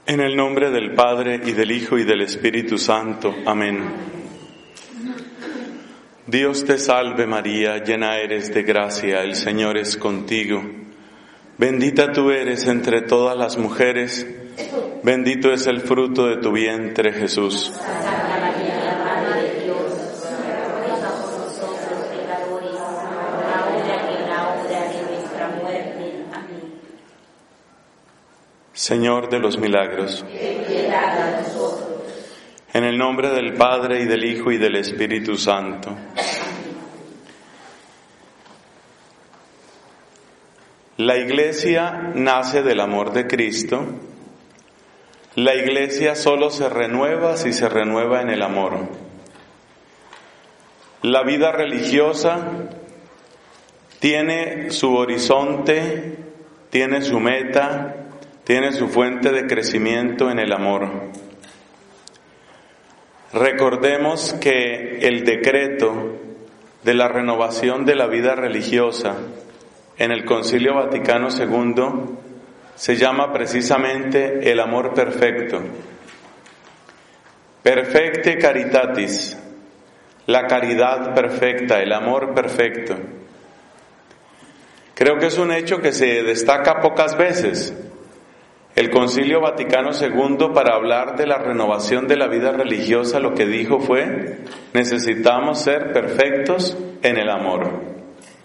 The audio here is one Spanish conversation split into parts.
En el nombre del Padre, y del Hijo, y del Espíritu Santo. Amén. Dios te salve María, llena eres de gracia, el Señor es contigo. Bendita tú eres entre todas las mujeres, bendito es el fruto de tu vientre, Jesús. Santa María, Madre de Dios, ruega por nosotros pecadores, ahora y en la hora de nuestra muerte. Amén. Señor de los milagros, Ten piedad a nosotros. en el nombre del Padre, y del Hijo, y del Espíritu Santo. La Iglesia nace del amor de Cristo. La Iglesia solo se renueva si se renueva en el amor. La vida religiosa tiene su horizonte, tiene su meta, tiene su fuente de crecimiento en el amor. Recordemos que el decreto de la renovación de la vida religiosa en el Concilio Vaticano II se llama precisamente el amor perfecto. Perfecte caritatis, la caridad perfecta, el amor perfecto. Creo que es un hecho que se destaca pocas veces. El Concilio Vaticano II, para hablar de la renovación de la vida religiosa, lo que dijo fue: necesitamos ser perfectos en el amor.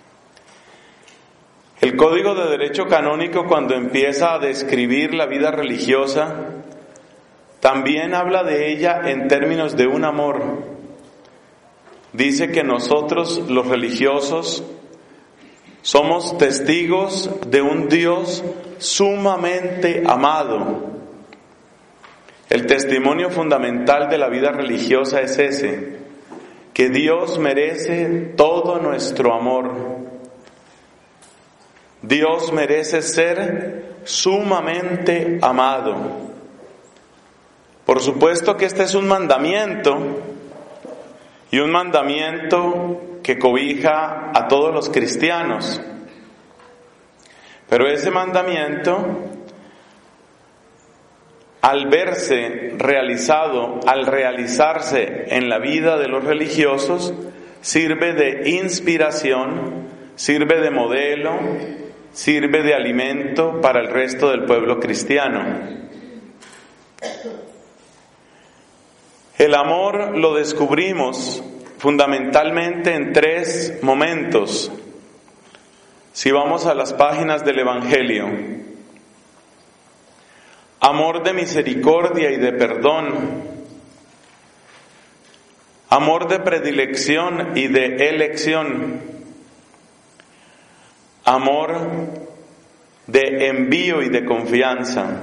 El Código de Derecho Canónico, cuando empieza a describir la vida religiosa, también habla de ella en términos de un amor. Dice que nosotros, los religiosos, somos testigos de un Dios sumamente amado. El testimonio fundamental de la vida religiosa es ese, que Dios merece todo nuestro amor. Dios merece ser sumamente amado. Por supuesto que este es un mandamiento, y un mandamiento que cobija a todos los cristianos. Pero ese mandamiento, al verse realizado, al realizarse en la vida de los religiosos, sirve de inspiración, sirve de modelo, sirve de alimento para el resto del pueblo cristiano. El amor lo descubrimos fundamentalmente en tres momentos. Si vamos a las páginas del Evangelio: amor de misericordia y de perdón, amor de predilección y de elección, amor de envío y de confianza.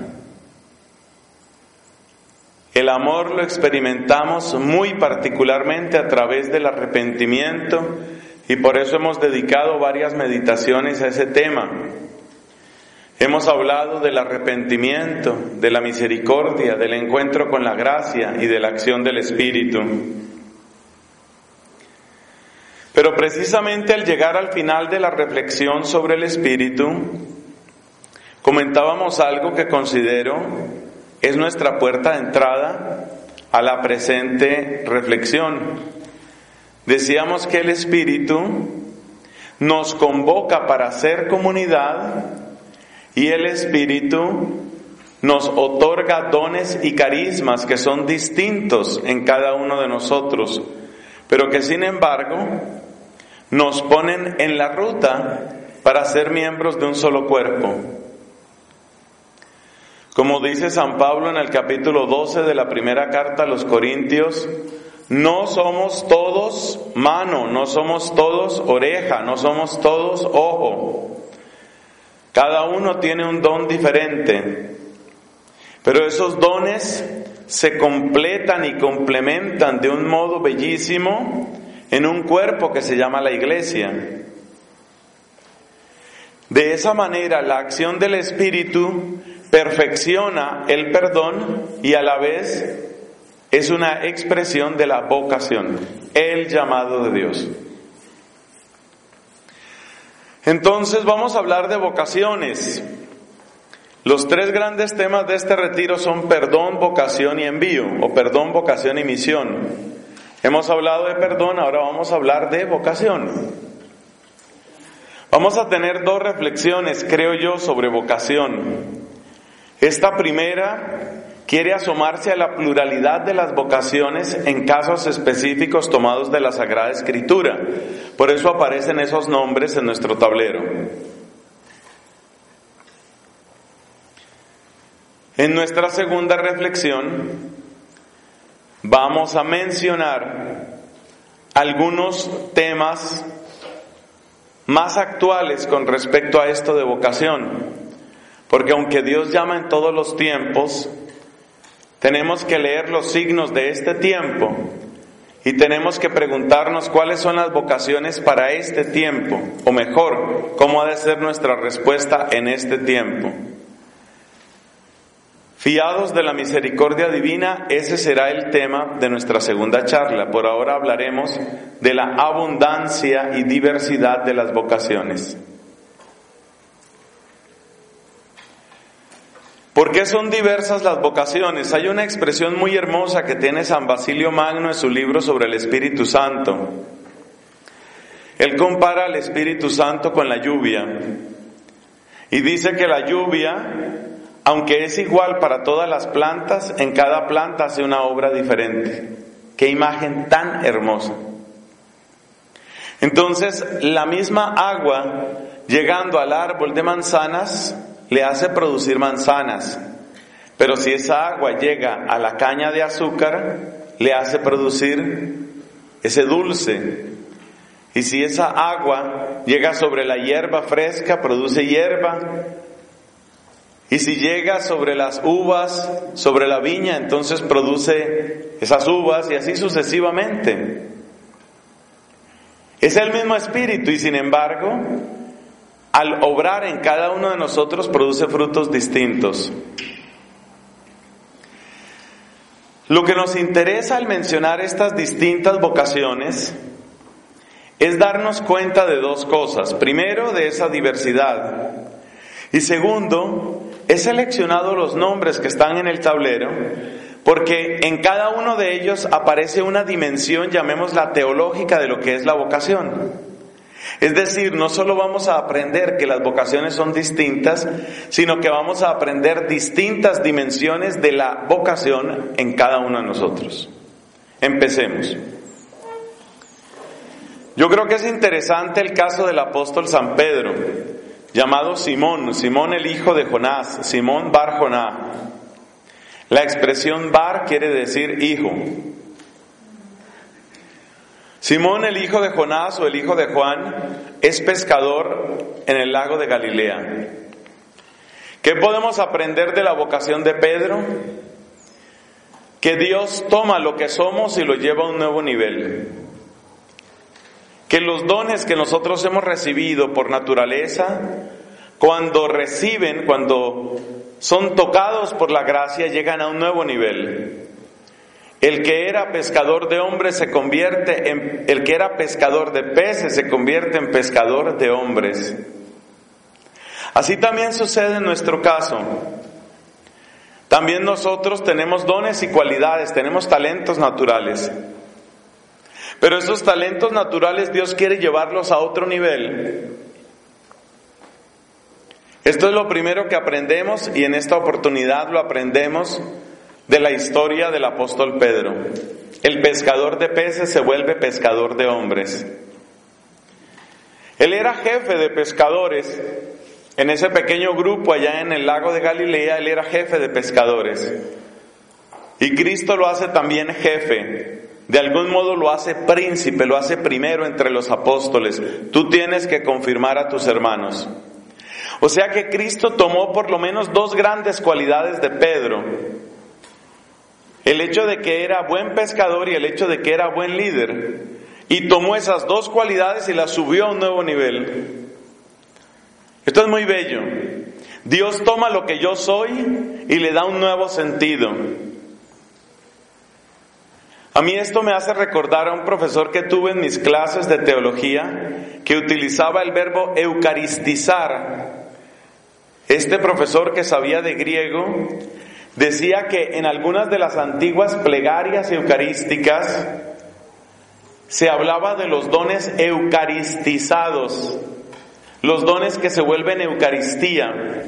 El amor lo experimentamos muy particularmente a través del arrepentimiento, y por eso hemos dedicado varias meditaciones a ese tema. Hemos hablado del arrepentimiento, de la misericordia, del encuentro con la gracia y de la acción del Espíritu. Pero precisamente al llegar al final de la reflexión sobre el Espíritu, comentábamos algo que considero es nuestra puerta de entrada a la presente reflexión. Decíamos que el Espíritu nos convoca para ser comunidad, y el Espíritu nos otorga dones y carismas que son distintos en cada uno de nosotros, pero que sin embargo nos ponen en la ruta para ser miembros de un solo cuerpo. Como dice San Pablo en el capítulo 12 de la primera carta a los Corintios, no somos todos mano, no somos todos oreja, no somos todos ojo. Cada uno tiene un don diferente, pero esos dones se completan y complementan de un modo bellísimo en un cuerpo que se llama la Iglesia. De esa manera, la acción del Espíritu perfecciona el perdón y a la vez es una expresión de la vocación, el llamado de Dios. Entonces vamos a hablar de vocaciones. Los tres grandes temas de este retiro son perdón, vocación y envío, o perdón, vocación y misión. Hemos hablado de perdón, ahora vamos a hablar de vocación. Vamos a tener dos reflexiones, creo yo, sobre vocación. Esta primera quiere asomarse a la pluralidad de las vocaciones en casos específicos tomados de la Sagrada Escritura. Por eso aparecen esos nombres en nuestro tablero. En nuestra segunda reflexión vamos a mencionar algunos temas más actuales con respecto a esto de vocación, porque aunque Dios llama en todos los tiempos, tenemos que leer los signos de este tiempo y tenemos que preguntarnos cuáles son las vocaciones para este tiempo, o mejor, cómo ha de ser nuestra respuesta en este tiempo. Fiados de la misericordia divina, ese será el tema de nuestra segunda charla. Por ahora hablaremos de la abundancia y diversidad de las vocaciones. ¿Por qué son diversas las vocaciones? Hay una expresión muy hermosa que tiene San Basilio Magno en su libro sobre el Espíritu Santo. Él compara al Espíritu Santo con la lluvia y dice que la lluvia, aunque es igual para todas las plantas, en cada planta hace una obra diferente. ¡Qué imagen tan hermosa! Entonces, la misma agua, llegando al árbol de manzanas, le hace producir manzanas. Pero si esa agua llega a la caña de azúcar, le hace producir ese dulce. Y si esa agua llega sobre la hierba fresca, produce hierba. Y si llega sobre las uvas, sobre la viña, entonces produce esas uvas y así sucesivamente. Es el mismo Espíritu y sin embargo, al obrar en cada uno de nosotros produce frutos distintos. Lo que nos interesa al mencionar estas distintas vocaciones es darnos cuenta de dos cosas. Primero, de esa diversidad. Y segundo, he seleccionado los nombres que están en el tablero porque en cada uno de ellos aparece una dimensión, llamémosla teológica, de lo que es la vocación. Es decir, no solo vamos a aprender que las vocaciones son distintas, sino que vamos a aprender distintas dimensiones de la vocación en cada uno de nosotros. Empecemos. Yo creo que es interesante el caso del apóstol San Pedro, llamado Simón el hijo de Jonás, Simón Bar Joná. La expresión Bar quiere decir hijo. Simón, el hijo de Jonás o el hijo de Juan, es pescador en el lago de Galilea. ¿Qué podemos aprender de la vocación de Pedro? Que Dios toma lo que somos y lo lleva a un nuevo nivel. Que los dones que nosotros hemos recibido por naturaleza, cuando son tocados por la gracia, llegan a un nuevo nivel. El que era pescador de hombres el que era pescador de peces se convierte en pescador de hombres. Así también sucede en nuestro caso. También nosotros tenemos dones y cualidades, tenemos talentos naturales. Pero esos talentos naturales Dios quiere llevarlos a otro nivel. Esto es lo primero que aprendemos y en esta oportunidad lo aprendemos de la historia del apóstol Pedro. El pescador de peces se vuelve pescador de hombres. Él era jefe de pescadores. En ese pequeño grupo allá en el lago de Galilea, él era jefe de pescadores. Y Cristo lo hace también jefe. De algún modo lo hace príncipe, lo hace primero entre los apóstoles. Tú tienes que confirmar a tus hermanos. O sea que Cristo tomó por lo menos dos grandes cualidades de Pedro. El hecho de que era buen pescador y el hecho de que era buen líder. Y tomó esas dos cualidades y las subió a un nuevo nivel. Esto es muy bello. Dios toma lo que yo soy y le da un nuevo sentido. A mí esto me hace recordar a un profesor que tuve en mis clases de teología que utilizaba el verbo eucaristizar. Este profesor que sabía de griego decía que en algunas de las antiguas plegarias eucarísticas se hablaba de los dones eucaristizados, los dones que se vuelven Eucaristía.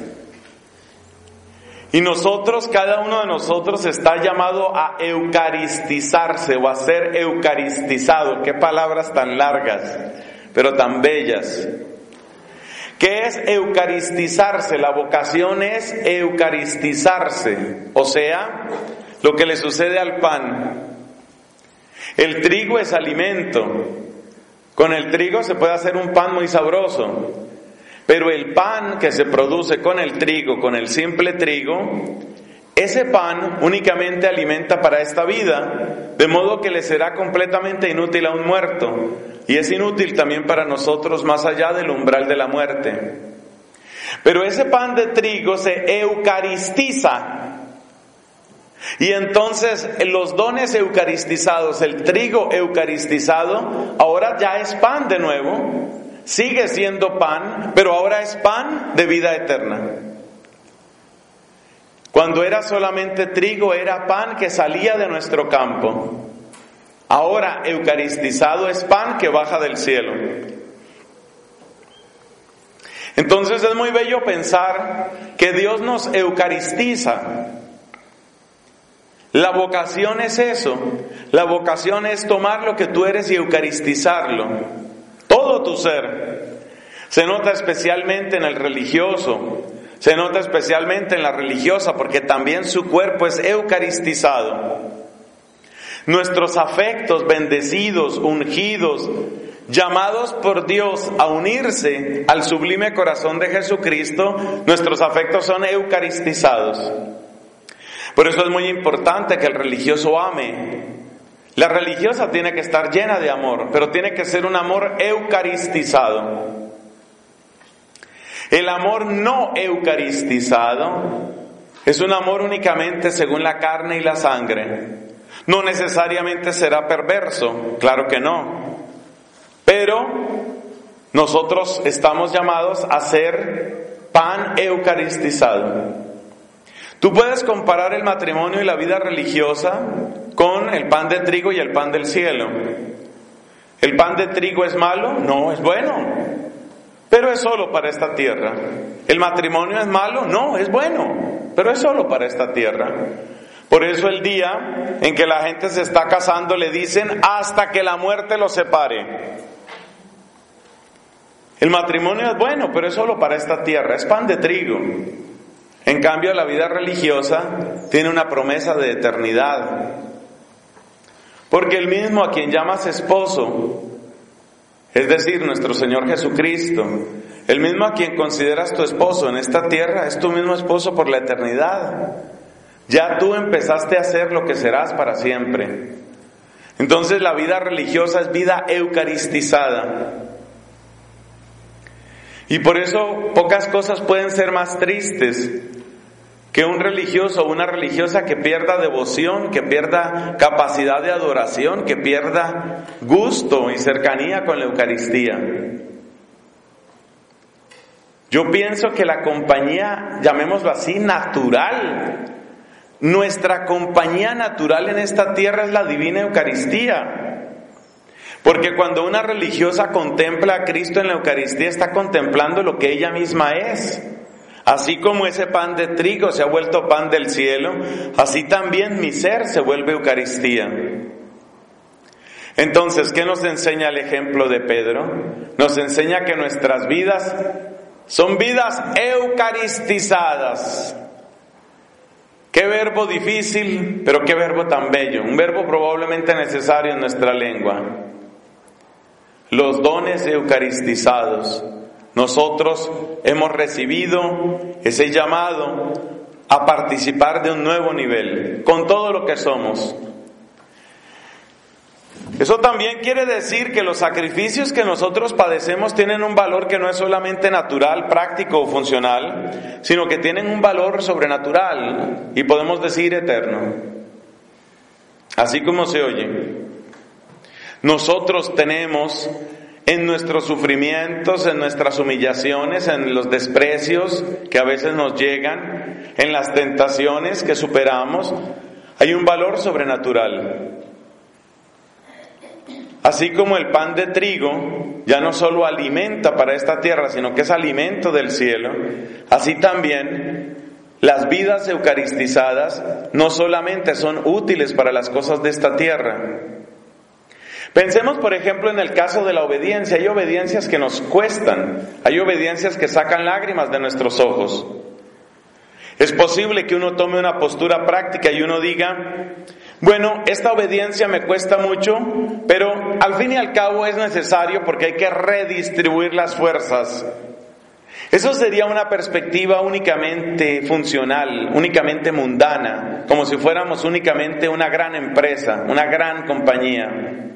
Y nosotros, cada uno de nosotros está llamado a eucaristizarse o a ser eucaristizado. Qué palabras tan largas, pero tan bellas. ¿Qué es eucaristizarse? La vocación es eucaristizarse, o sea, lo que le sucede al pan. El trigo es alimento. Con el trigo se puede hacer un pan muy sabroso. Pero el pan que se produce con el trigo, con el simple trigo, ese pan únicamente alimenta para esta vida, de modo que le será completamente inútil a un muerto, y es inútil también para nosotros más allá del umbral de la muerte. Pero ese pan de trigo se eucaristiza, y entonces los dones eucaristizados, el trigo eucaristizado, ahora ya es pan de nuevo. Sigue siendo pan, pero ahora es pan de vida eterna. Cuando era solamente trigo, era pan que salía de nuestro campo. Ahora, eucaristizado, es pan que baja del cielo. Entonces es muy bello pensar que Dios nos eucaristiza. La vocación es eso. La vocación es tomar lo que tú eres y eucaristizarlo. Todo tu ser. Se nota especialmente en el religioso, se nota especialmente en la religiosa, porque también su cuerpo es eucaristizado. Nuestros afectos bendecidos, ungidos, llamados por Dios a unirse al sublime corazón de Jesucristo, nuestros afectos son eucaristizados. Por eso es muy importante que el religioso ame. La religiosa tiene que estar llena de amor, pero tiene que ser un amor eucaristizado. El amor no eucaristizado es un amor únicamente según la carne y la sangre. No necesariamente será perverso, claro que no. Pero nosotros estamos llamados a ser pan eucaristizado. Tú puedes comparar el matrimonio y la vida religiosa con el pan de trigo y el pan del cielo. ¿El pan de trigo es malo? No, es bueno, pero es solo para esta tierra. ¿El matrimonio es malo? No, es bueno, pero es solo para esta tierra. Por eso el día en que la gente se está casando le dicen hasta que la muerte los separe. El matrimonio es bueno, pero es solo para esta tierra, es pan de trigo. En cambio, la vida religiosa tiene una promesa de eternidad. Porque el mismo a quien llamas esposo, es decir, nuestro Señor Jesucristo, el mismo a quien consideras tu esposo en esta tierra, es tu mismo esposo por la eternidad. Ya tú empezaste a ser lo que serás para siempre. Entonces la vida religiosa es vida eucaristizada. Y por eso pocas cosas pueden ser más tristes que un religioso o una religiosa que pierda devoción, que pierda capacidad de adoración, que pierda gusto y cercanía con la Eucaristía. Yo pienso que la compañía, llamémoslo así, natural, nuestra compañía natural en esta tierra es la divina Eucaristía. Porque cuando una religiosa contempla a Cristo en la Eucaristía, está contemplando lo que ella misma es. Así como ese pan de trigo se ha vuelto pan del cielo, así también mi ser se vuelve Eucaristía. Entonces, ¿qué nos enseña el ejemplo de Pedro? Nos enseña que nuestras vidas son vidas eucaristizadas. Qué verbo difícil, pero qué verbo tan bello. Un verbo probablemente necesario en nuestra lengua. Los dones eucaristizados. Nosotros hemos recibido ese llamado a participar de un nuevo nivel, con todo lo que somos. Eso también quiere decir que los sacrificios que nosotros padecemos tienen un valor que no es solamente natural, práctico o funcional, sino que tienen un valor sobrenatural y podemos decir eterno. Así como se oye. Nosotros tenemos en nuestros sufrimientos, en nuestras humillaciones, en los desprecios que a veces nos llegan, en las tentaciones que superamos, hay un valor sobrenatural. Así como el pan de trigo ya no solo alimenta para esta tierra, sino que es alimento del cielo, así también las vidas eucaristizadas no solamente son útiles para las cosas de esta tierra. Pensemos, por ejemplo, en el caso de la obediencia. Hay obediencias que nos cuestan, hay obediencias que sacan lágrimas de nuestros ojos. Es posible que uno tome una postura práctica y uno diga, bueno, esta obediencia me cuesta mucho, pero al fin y al cabo es necesario porque hay que redistribuir las fuerzas. Eso sería una perspectiva únicamente funcional, únicamente mundana, como si fuéramos únicamente una gran empresa, una gran compañía.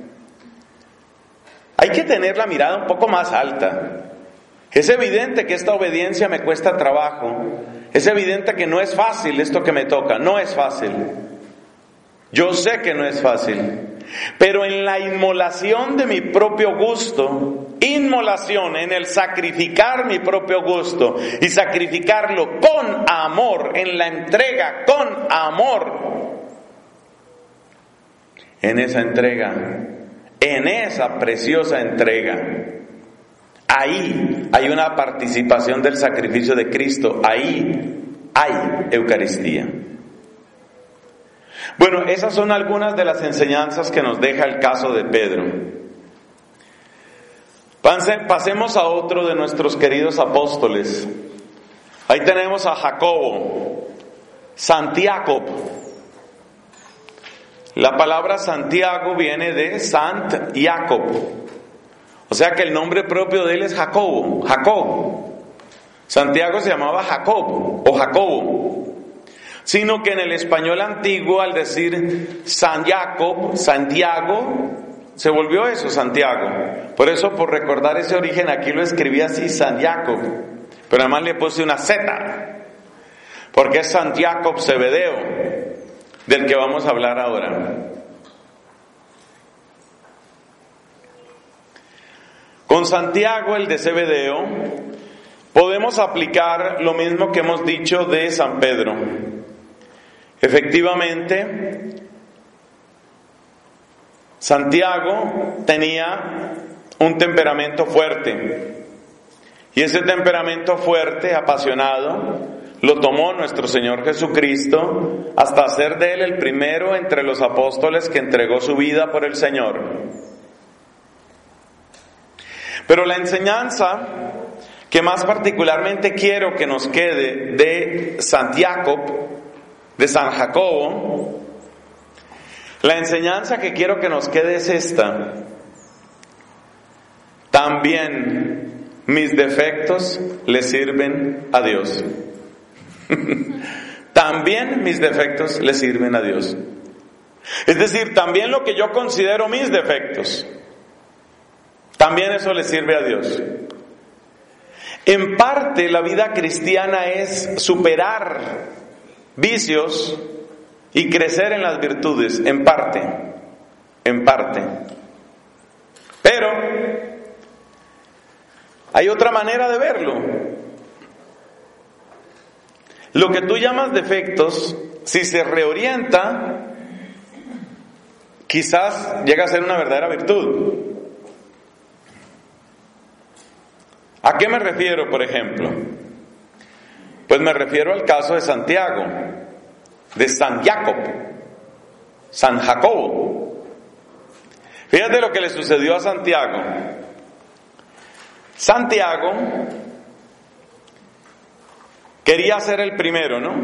Hay que tener la mirada un poco más alta. Es evidente que esta obediencia me cuesta trabajo. Es evidente que no es fácil esto que me toca, no es fácil. Yo sé que no es fácil. Pero en la inmolación de mi propio gusto, inmolación en el sacrificar mi propio gusto y sacrificarlo con amor, en la entrega con amor, en esa entrega, en esa preciosa entrega, ahí hay una participación del sacrificio de Cristo, ahí hay Eucaristía. Bueno, esas son algunas de las enseñanzas que nos deja el caso de Pedro. Pasemos a otro de nuestros queridos apóstoles. Ahí tenemos a Jacobo, Santiago. La palabra Santiago viene de Sant Jacob. O sea que el nombre propio de él es Jacobo, Jacob. Santiago se llamaba Jacob o Jacobo. Sino que en el español antiguo, al decir San Jacob, Santiago, se volvió eso, Santiago. Por eso, por recordar ese origen, aquí lo escribí así, San Jacob. Pero además le puse una Z, porque es San Jacob Zebedeo, del que vamos a hablar ahora. Con Santiago, el de Zebedeo, podemos aplicar lo mismo que hemos dicho de San Pedro. Efectivamente, Santiago tenía un temperamento fuerte, y ese temperamento fuerte, apasionado, lo tomó nuestro Señor Jesucristo hasta hacer de él el primero entre los apóstoles que entregó su vida por el Señor. Pero la enseñanza que más particularmente quiero que nos quede de Santiago, de San Jacobo, la enseñanza que quiero que nos quede es esta: también mis defectos le sirven a Dios. También mis defectos le sirven a Dios. Es decir, también lo que yo considero mis defectos, también eso le sirve a Dios. En parte, la vida cristiana es superar vicios y crecer en las virtudes, en parte. Pero hay otra manera de verlo. Lo que tú llamas defectos, si se reorienta, quizás llega a ser una verdadera virtud. ¿A qué me refiero, por ejemplo? Pues me refiero al caso de Santiago, de San Jacob, San Jacobo. Fíjate lo que le sucedió a Santiago. Santiago quería ser el primero, ¿no?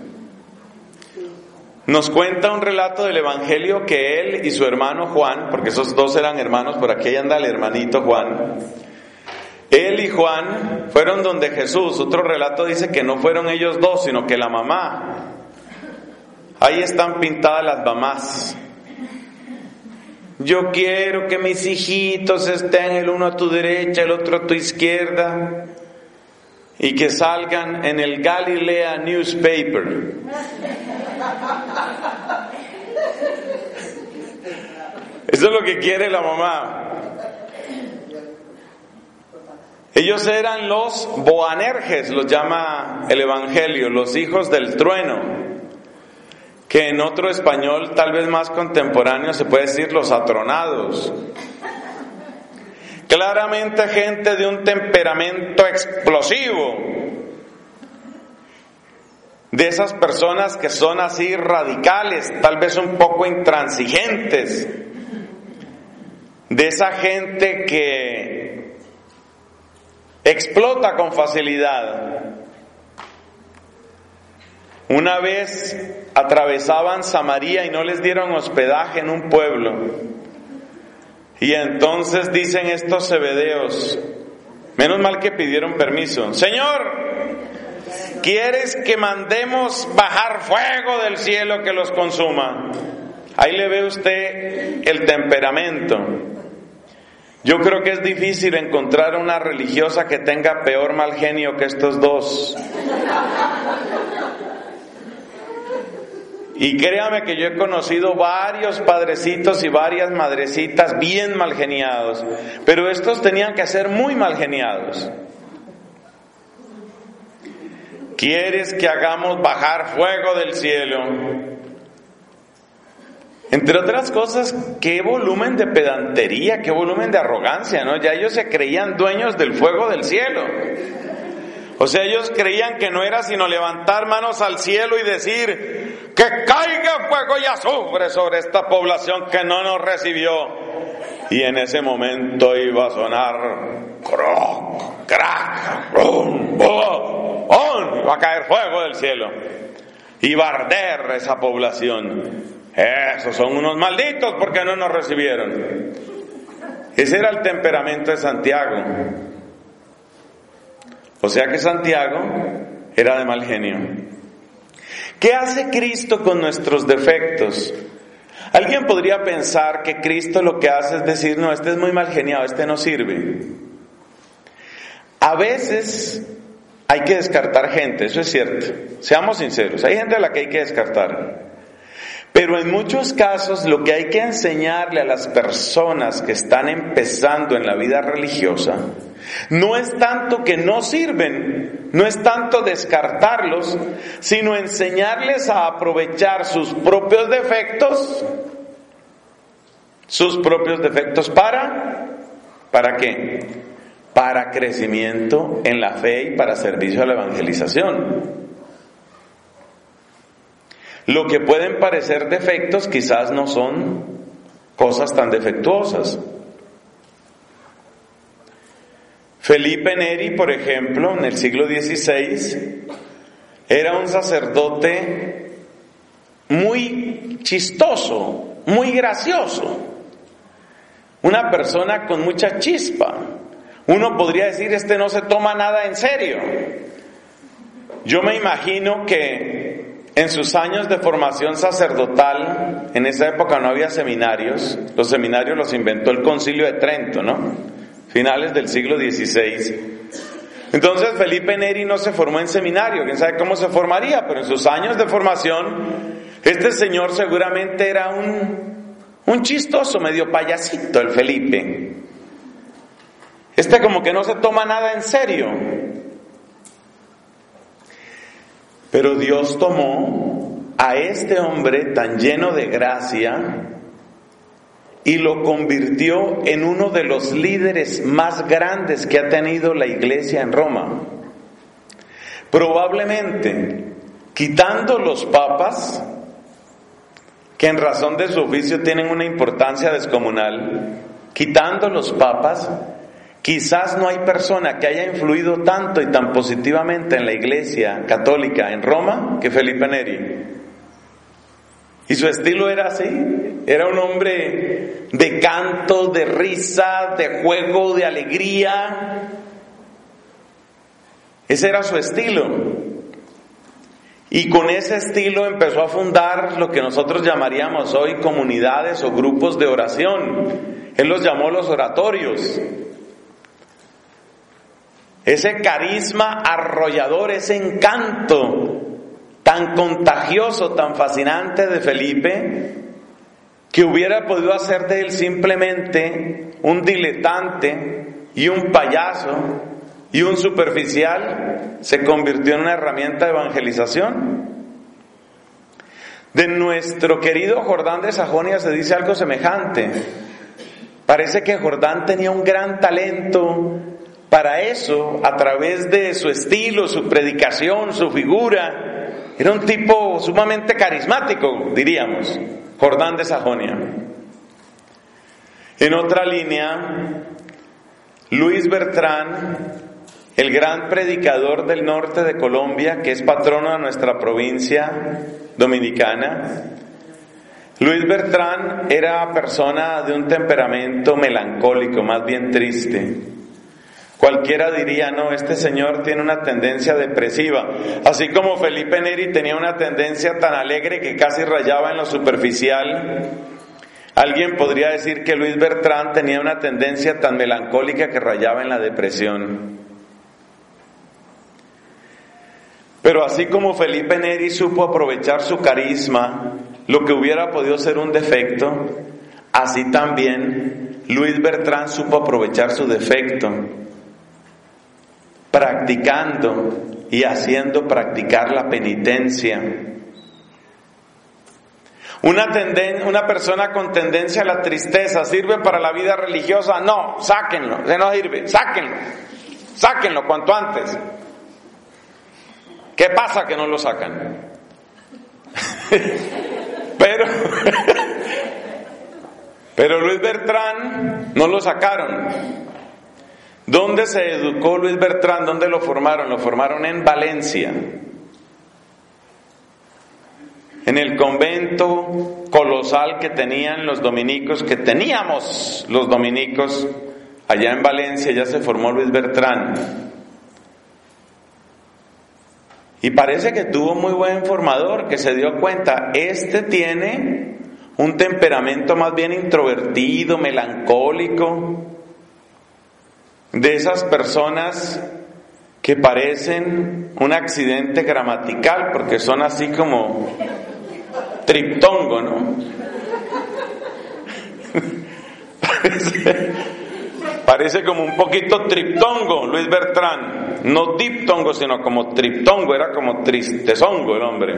Nos cuenta un relato del Evangelio que él y su hermano Juan, porque esos dos eran hermanos, por aquí anda el hermanito Juan, él y Juan fueron donde Jesús. Otro relato dice que no fueron ellos dos, sino que la mamá. Ahí están pintadas las mamás. Yo quiero que mis hijitos estén el uno a tu derecha, el otro a tu izquierda, y que salgan en el Galilea Newspaper. Eso es lo que quiere la mamá. Ellos eran los Boanerges, los llama el Evangelio, los hijos del trueno, que en otro español tal vez más contemporáneo se puede decir los atronados. Claramente gente de un temperamento explosivo, de esas personas que son así radicales, tal vez un poco intransigentes, de esa gente que explota con facilidad. Una vez atravesaban Samaria y no les dieron hospedaje en un pueblo. Y entonces dicen estos zebedeos, menos mal que pidieron permiso: Señor, ¿quieres que mandemos bajar fuego del cielo que los consuma? Ahí le ve usted el temperamento. Yo creo que es difícil encontrar una religiosa que tenga peor mal genio que estos dos. Y créame que yo he conocido varios padrecitos y varias madrecitas bien malgeniados, pero estos tenían que ser muy malgeniados. ¿Quieres que hagamos bajar fuego del cielo? Entre otras cosas, qué volumen de pedantería, qué volumen de arrogancia, ¿no? Ya ellos se creían dueños del fuego del cielo. O sea, ellos creían que no era sino levantar manos al cielo y decir: que caiga fuego y azufre sobre esta población que no nos recibió. Y en ese momento iba a sonar croc, crack, rum, bo, on, iba a caer fuego del cielo. Iba a arder esa población. Esos son unos malditos porque no nos recibieron. Ese era el temperamento de Santiago. O sea que Santiago era de mal genio. ¿Qué hace Cristo con nuestros defectos? Alguien podría pensar que Cristo lo que hace es decir: no, este es muy mal geniado, este no sirve. A veces hay que descartar gente, eso es cierto. Seamos sinceros, hay gente a la que hay que descartar. Pero en muchos casos lo que hay que enseñarle a las personas que están empezando en la vida religiosa no es tanto que no sirven, no es tanto descartarlos, sino enseñarles a aprovechar sus propios defectos. ¿Sus propios defectos para qué? Para crecimiento en la fe y para servicio a la evangelización. Lo que pueden parecer defectos quizás no son cosas tan defectuosas. Felipe Neri, por ejemplo, en el siglo XVI, era un sacerdote muy chistoso, muy gracioso, una persona con mucha chispa. Uno podría decir: este no se toma nada en serio. Yo me imagino que en sus años de formación sacerdotal, en esa época no había seminarios, los seminarios los inventó el Concilio de Trento, ¿no? Finales del siglo XVI. Entonces Felipe Neri no se formó en seminario, quién sabe cómo se formaría, pero en sus años de formación, este señor seguramente era un chistoso, medio payasito, el Felipe. Como que no se toma nada en serio. Pero Dios tomó a este hombre tan lleno de gracia y lo convirtió en uno de los líderes más grandes que ha tenido la iglesia en Roma. Probablemente, quitando los papas, que en razón de su oficio tienen una importancia descomunal, quitando los papas, quizás no hay persona que haya influido tanto y tan positivamente en la iglesia católica en Roma que Felipe Neri. Y su estilo era así, era un hombre de canto, de risa, de juego, de alegría. Ese era su estilo. Y con ese estilo empezó a fundar lo que nosotros llamaríamos hoy comunidades o grupos de oración. Él los llamó los oratorios. Ese carisma arrollador, ese encanto tan contagioso, tan fascinante de Felipe, que hubiera podido hacer de él simplemente un diletante y un payaso, y un superficial se convirtió en una herramienta de evangelización. De nuestro querido Jordán de Sajonia se dice algo semejante. Parece que Jordán tenía un gran talento para eso, a través de su estilo, su predicación, su figura. Era un tipo sumamente carismático, diríamos, Jordán de Sajonia. En otra línea, Luis Bertrán, el gran predicador del norte de Colombia, que es patrono de nuestra provincia dominicana. Luis Bertrán era persona de un temperamento melancólico, más bien triste. Cualquiera diría, no, este señor tiene una tendencia depresiva, así como Felipe Neri tenía una tendencia tan alegre que casi rayaba en lo superficial. Alguien podría decir que Luis Bertrán tenía una tendencia tan melancólica que rayaba en la depresión. Pero así como Felipe Neri supo aprovechar su carisma, lo que hubiera podido ser un defecto, así también Luis Bertrán supo aprovechar su defecto, practicando y haciendo practicar la penitencia. Una persona con tendencia a la tristeza, ¿sirve para la vida religiosa? No, sáquenlo, no sirve, sáquenlo cuanto antes. ¿Qué pasa que no lo sacan? Pero Luis Bertrán no lo sacaron. ¿Dónde se educó Luis Bertrán? ¿Dónde lo formaron? Lo formaron en Valencia. En el convento colosal que tenían los dominicos, que teníamos los dominicos, allá en Valencia ya se formó Luis Bertrán. Y parece que tuvo muy buen formador, que se dio cuenta, este tiene un temperamento más bien introvertido, melancólico, de esas personas que parecen un accidente gramatical, porque son así como triptongo, ¿no? Parece como un poquito triptongo Luis Bertrán, no diptongo sino como triptongo, era como tristezongo el hombre.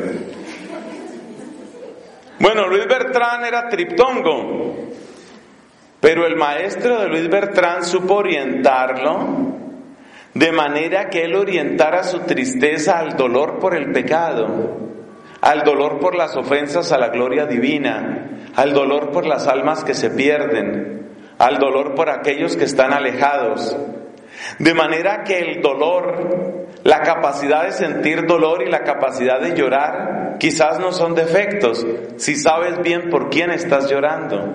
Bueno, Luis Bertrán era triptongo, pero el maestro de Luis Bertrán supo orientarlo de manera que él orientara su tristeza al dolor por el pecado, al dolor por las ofensas a la gloria divina, al dolor por las almas que se pierden, al dolor por aquellos que están alejados. De manera que el dolor, la capacidad de sentir dolor y la capacidad de llorar, quizás no son defectos, si sabes bien por quién estás llorando.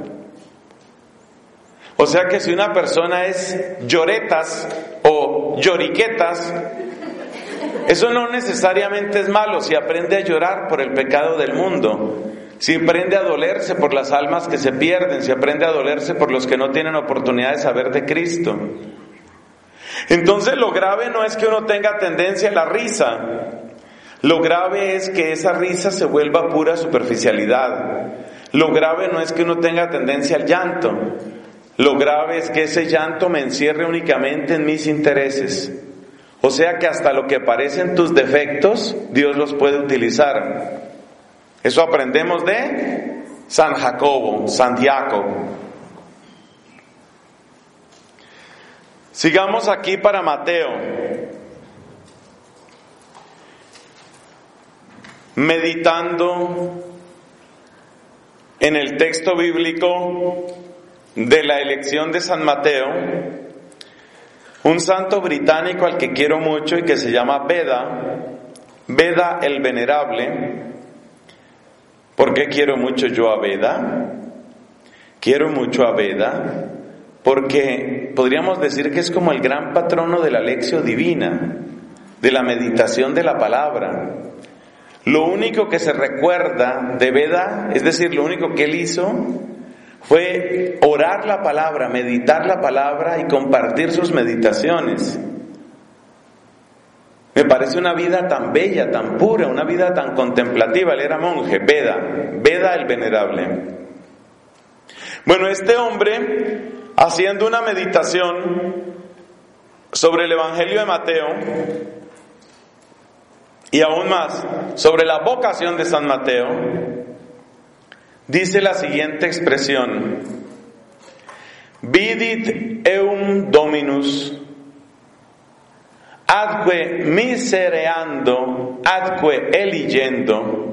O sea que si una persona es lloretas o lloriquetas, eso no necesariamente es malo si aprende a llorar por el pecado del mundo. Si aprende a dolerse por las almas que se pierden, si aprende a dolerse por los que no tienen oportunidad de saber de Cristo. Entonces lo grave no es que uno tenga tendencia a la risa, lo grave es que esa risa se vuelva pura superficialidad. Lo grave no es que uno tenga tendencia al llanto, lo grave es que ese llanto me encierre únicamente en mis intereses. O sea que hasta lo que parecen tus defectos, Dios los puede utilizar. Eso aprendemos de San Jacobo, Santiago. Sigamos aquí para Mateo. Meditando en el texto bíblico de la elección de San Mateo, un santo británico al que quiero mucho y que se llama Beda el Venerable. ¿Por qué quiero mucho yo a Beda? Quiero mucho a Beda porque podríamos decir que es como el gran patrono de la lección divina, de la meditación de la palabra. Lo único que se recuerda de Beda, es decir, lo único que él hizo, fue orar la palabra, meditar la palabra y compartir sus meditaciones. Me parece una vida tan bella, tan pura, una vida tan contemplativa. Él era monje, Beda el Venerable. Bueno, este hombre, haciendo una meditación, sobre el Evangelio de Mateo y aún más sobre la vocación de San Mateo, dice la siguiente expresión: Vidit eum Dominus adque misereando adque eligendo.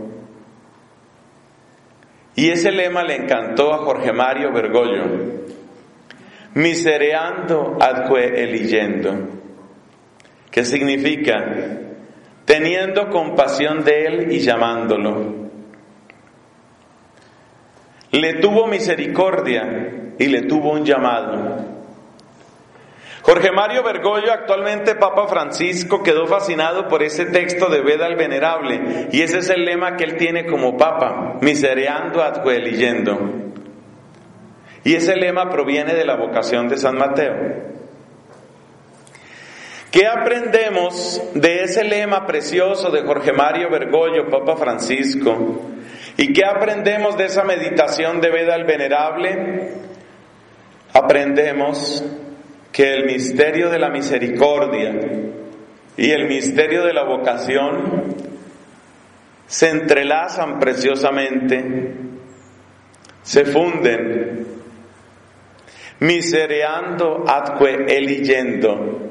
Y ese lema le encantó a Jorge Mario Bergoglio: misereando adque eligendo. ¿Qué significa? Teniendo compasión de él y llamándolo. Le tuvo misericordia y le tuvo un llamado. Jorge Mario Bergoglio, actualmente Papa Francisco, quedó fascinado por ese texto de Beda el Venerable, y ese es el lema que él tiene como Papa: misereando adque eligendo. Y ese lema proviene de la vocación de San Mateo. ¿Qué aprendemos de ese lema precioso de Jorge Mario Bergoglio, Papa Francisco? ¿Y qué aprendemos de esa meditación de Beda el Venerable? Aprendemos que el misterio de la misericordia y el misterio de la vocación se entrelazan preciosamente, se funden. Misereando adque eligendo.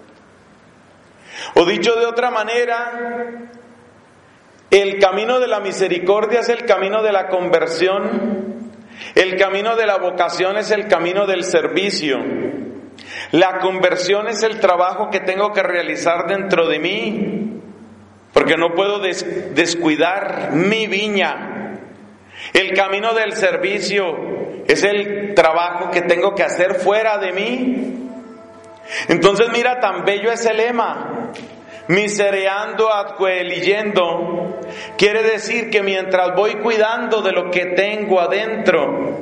O dicho de otra manera, el camino de la misericordia es el camino de la conversión, el camino de la vocación es el camino del servicio. La conversión es el trabajo que tengo que realizar dentro de mí, porque no puedo descuidar mi viña. El camino del servicio es el trabajo que tengo que hacer fuera de mí. Entonces mira tan bello ese lema: misereando adque eligendo. Quiere decir que mientras voy cuidando de lo que tengo adentro,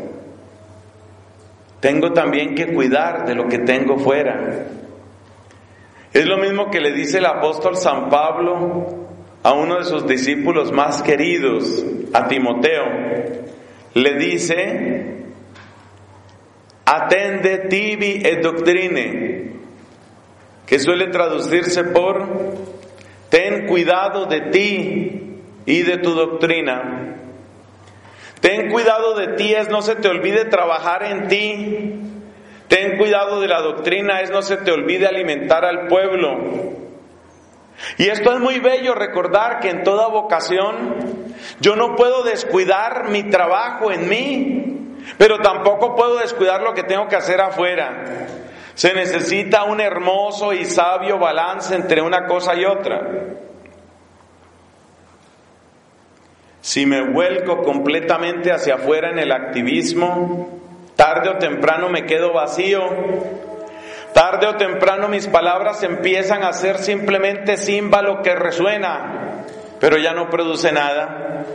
tengo también que cuidar de lo que tengo fuera. Es lo mismo que le dice el apóstol San Pablo a uno de sus discípulos más queridos, a Timoteo. Le dice: attende tibi et doctrine, que suele traducirse por ten cuidado de ti y de tu doctrina. Ten cuidado de ti es no se te olvide trabajar en ti. Ten cuidado de la doctrina es no se te olvide alimentar al pueblo. Y esto es muy bello, recordar que en toda vocación yo no puedo descuidar mi trabajo en mí, pero tampoco puedo descuidar lo que tengo que hacer afuera. Se necesita un hermoso y sabio balance entre una cosa y otra. Si me vuelco completamente hacia afuera en el activismo, tarde o temprano me quedo vacío. Tarde o temprano mis palabras empiezan a ser simplemente címbalo que resuena, pero ya no produce nada.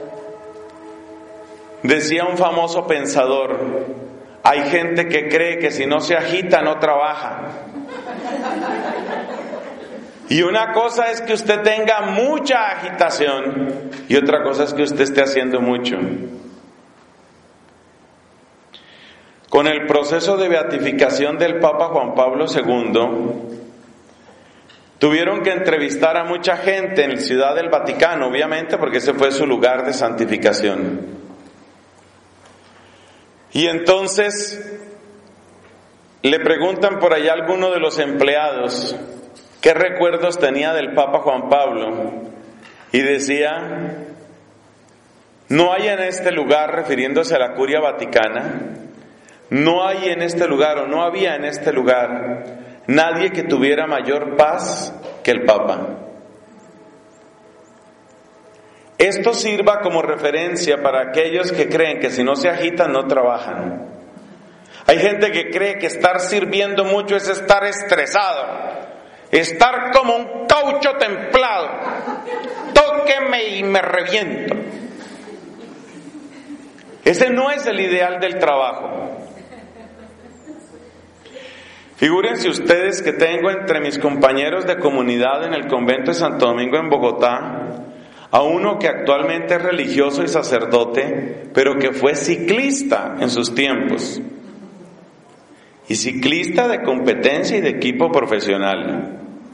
Decía un famoso pensador: hay gente que cree que si no se agita no trabaja. Y una cosa es que usted tenga mucha agitación y otra cosa es que usted esté haciendo mucho. Con el proceso de beatificación del Papa Juan Pablo II, tuvieron que entrevistar a mucha gente en la Ciudad del Vaticano, obviamente, porque ese fue su lugar de santificación. Y entonces le preguntan por allá a alguno de los empleados qué recuerdos tenía del Papa Juan Pablo, y decía: no hay en este lugar, refiriéndose a la Curia Vaticana, no hay en este lugar, o no había en este lugar, nadie que tuviera mayor paz que el Papa. Esto sirva como referencia para aquellos que creen que si no se agitan no trabajan. Hay gente que cree que estar sirviendo mucho es estar estresado, estar como un caucho templado, tóqueme y me reviento. Ese no es el ideal del trabajo. Figúrense ustedes que tengo entre mis compañeros de comunidad en el convento de Santo Domingo en Bogotá a uno que actualmente es religioso y sacerdote, pero que fue ciclista en sus tiempos. y ciclista de competencia y de equipo profesional.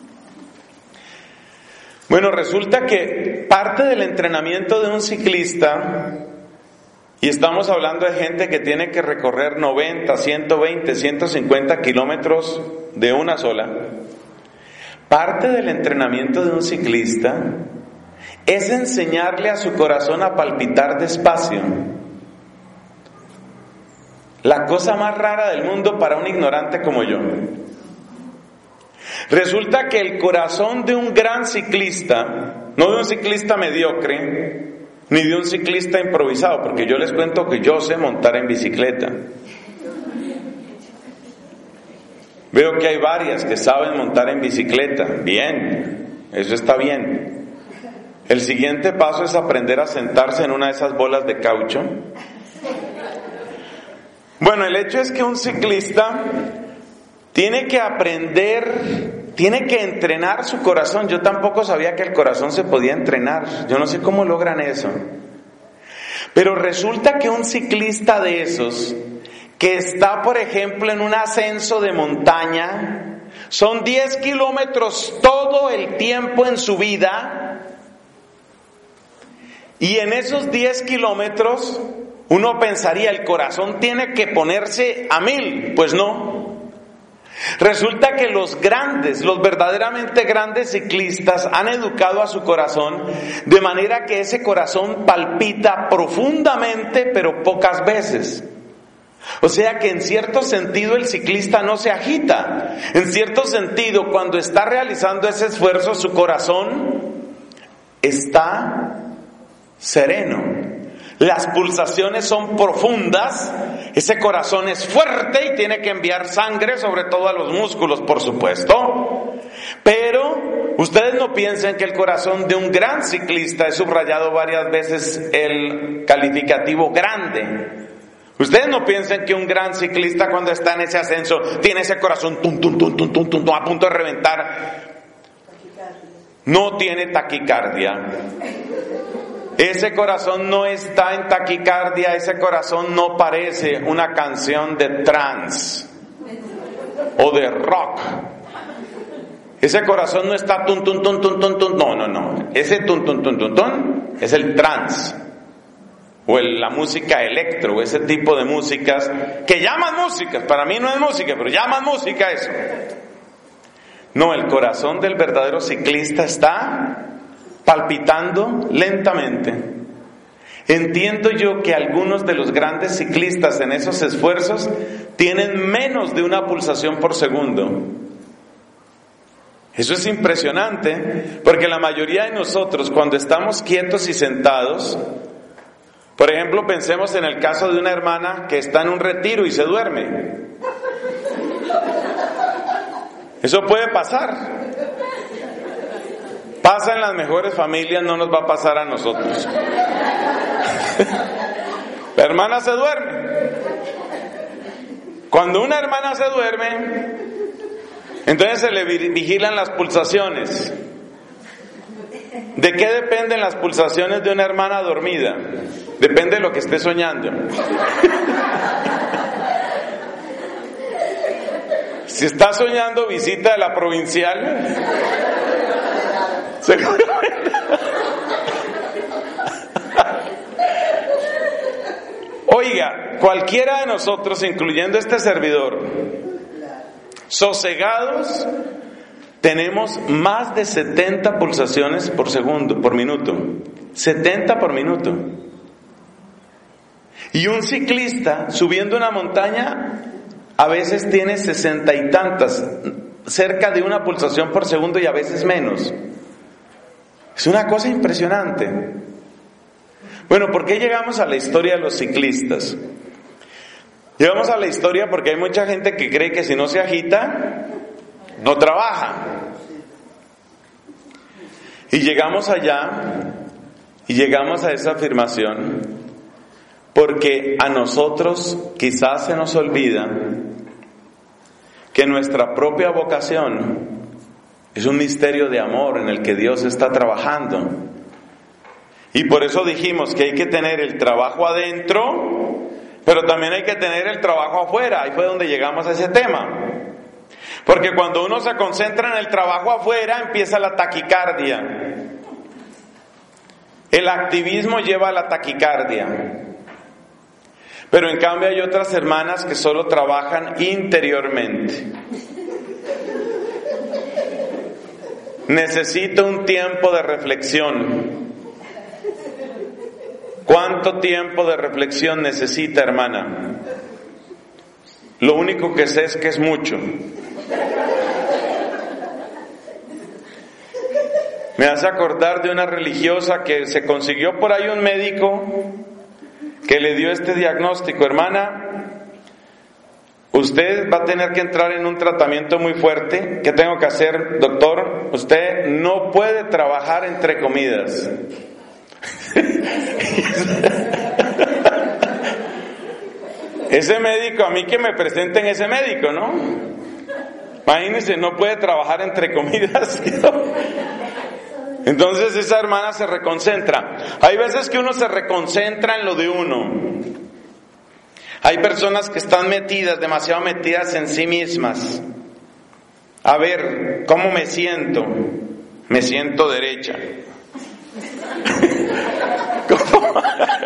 Bueno, resulta que parte del entrenamiento de un ciclista, y estamos hablando de gente que tiene que recorrer 90, 120, 150 kilómetros de una sola, parte del entrenamiento de un ciclista es enseñarle a su corazón a palpitar despacio. La cosa más rara del mundo para un ignorante como yo. Resulta que el corazón de un gran ciclista, no de un ciclista mediocre, ni de un ciclista improvisado, porque yo les cuento que yo sé montar en bicicleta. Veo que hay varias que saben montar en bicicleta. Bien, eso está bien. El siguiente paso es aprender a sentarse en una de esas bolas de caucho. Bueno, el hecho es que un ciclista tiene que aprender, tiene que entrenar su corazón. Yo tampoco sabía que el corazón se podía entrenar. Yo no sé cómo logran eso. Pero resulta que un ciclista de esos, que está, por ejemplo, en un ascenso de montaña, son 10 kilómetros todo el tiempo en su vida, y en esos 10 kilómetros uno pensaría, el corazón tiene que ponerse a 1000. Pues no. Resulta que los grandes, los verdaderamente grandes ciclistas han educado a su corazón de manera que ese corazón palpita profundamente, pero pocas veces. O sea que en cierto sentido el ciclista no se agita. En cierto sentido, cuando está realizando ese esfuerzo, su corazón está sereno. Las pulsaciones son profundas, ese corazón es fuerte y tiene que enviar sangre, sobre todo a los músculos, por supuesto. Pero ustedes no piensen que el corazón de un gran ciclista, he subrayado varias veces el calificativo grande. Ustedes no piensen que un gran ciclista cuando está en ese ascenso tiene ese corazón tum, tum, tum, tum, tum, tum, a punto de reventar. No tiene taquicardia. Ese corazón no está en taquicardia, ese corazón no parece una canción de trance o de rock. Ese corazón no está tun tun tun tun tun tun. No. Ese tun tun tun tun tun es el trance o la música electro, ese tipo de músicas que llaman músicas. Para mí no es música, pero llaman música eso. No, el corazón del verdadero ciclista está palpitando lentamente. Entiendo yo que algunos de los grandes ciclistas en esos esfuerzos tienen menos de una pulsación por segundo. Eso es impresionante, porque la mayoría de nosotros, cuando estamos quietos y sentados, por ejemplo, pensemos en el caso de una hermana que está en un retiro y se duerme. Eso puede pasar. Pasa en las mejores familias, no nos va a pasar a nosotros. La hermana se duerme. Cuando una hermana se duerme, entonces se le vigilan las pulsaciones. ¿De qué dependen las pulsaciones de una hermana dormida? Depende de lo que esté soñando. Si está soñando visita de la provincial, oiga, cualquiera de nosotros, incluyendo este servidor, sosegados, tenemos más de 70 pulsaciones por segundo, por minuto. 70 por minuto. Y un ciclista subiendo una montaña a veces tiene 60 y tantas, cerca de una pulsación por segundo y a veces menos. Es una cosa impresionante. Bueno, ¿por qué llegamos a la historia de los ciclistas? Llegamos a la historia porque hay mucha gente que cree que si no se agita, no trabaja. Y llegamos allá, y llegamos a esa afirmación, porque a nosotros quizás se nos olvida que nuestra propia vocación es un misterio de amor en el que Dios está trabajando. Y por eso dijimos que hay que tener el trabajo adentro Pero también hay que tener el trabajo afuera. Ahí fue donde llegamos a ese tema. Porque cuando uno se concentra en el trabajo afuera, empieza la taquicardia. El activismo lleva a la taquicardia. Pero en cambio hay otras hermanas que solo trabajan interiormente. Necesito un tiempo de reflexión. ¿Cuánto tiempo de reflexión necesita, hermana? Lo único que sé es que es mucho. Me hace acordar de una religiosa que se consiguió por ahí un médico que le dio este diagnóstico: hermana, usted va a tener que entrar en un tratamiento muy fuerte. ¿Qué tengo que hacer, doctor? Usted no puede trabajar entre comidas. Ese médico, a mí que me presenten ese médico, ¿no? Imagínense, no puede trabajar entre comidas. Entonces esa hermana se reconcentra. Hay veces que uno se reconcentra en lo de uno. Hay personas que están metidas, demasiado metidas en sí mismas. A ver, ¿cómo me siento? Me siento derecha. ¿Cómo?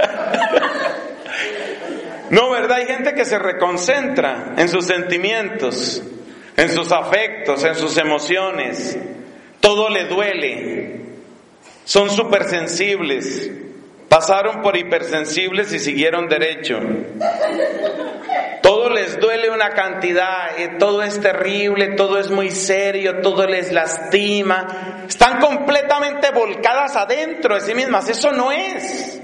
No, ¿verdad? Hay gente que se reconcentra en sus sentimientos, en sus afectos, en sus emociones. Todo le duele. Son supersensibles. Pasaron por hipersensibles y siguieron derecho. Todo les duele una cantidad, todo es terrible, todo es muy serio, todo les lastima. Están completamente volcadas adentro de sí mismas. Eso no es.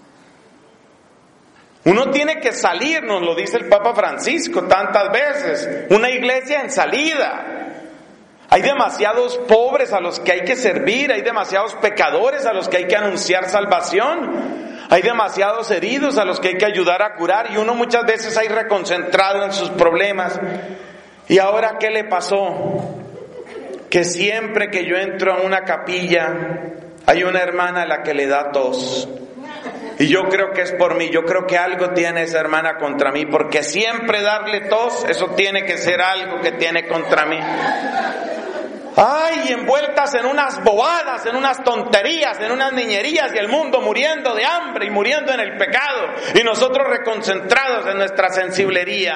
Uno tiene que salir, nos lo dice el Papa Francisco tantas veces. Una iglesia en salida. Hay demasiados pobres a los que hay que servir, hay demasiados pecadores a los que hay que anunciar salvación, hay demasiados heridos a los que hay que ayudar a curar, y uno muchas veces hay reconcentrado en sus problemas. ¿Y ahora qué le pasó? Que siempre que yo entro a una capilla hay una hermana a la que le da tos. Y yo creo que es por mí, yo creo que algo tiene esa hermana contra mí, porque siempre darle tos, eso tiene que ser algo que tiene contra mí. Ay, envueltas en unas bobadas, en unas tonterías, en unas niñerías, y el mundo muriendo de hambre y muriendo en el pecado, y nosotros reconcentrados en nuestra sensiblería.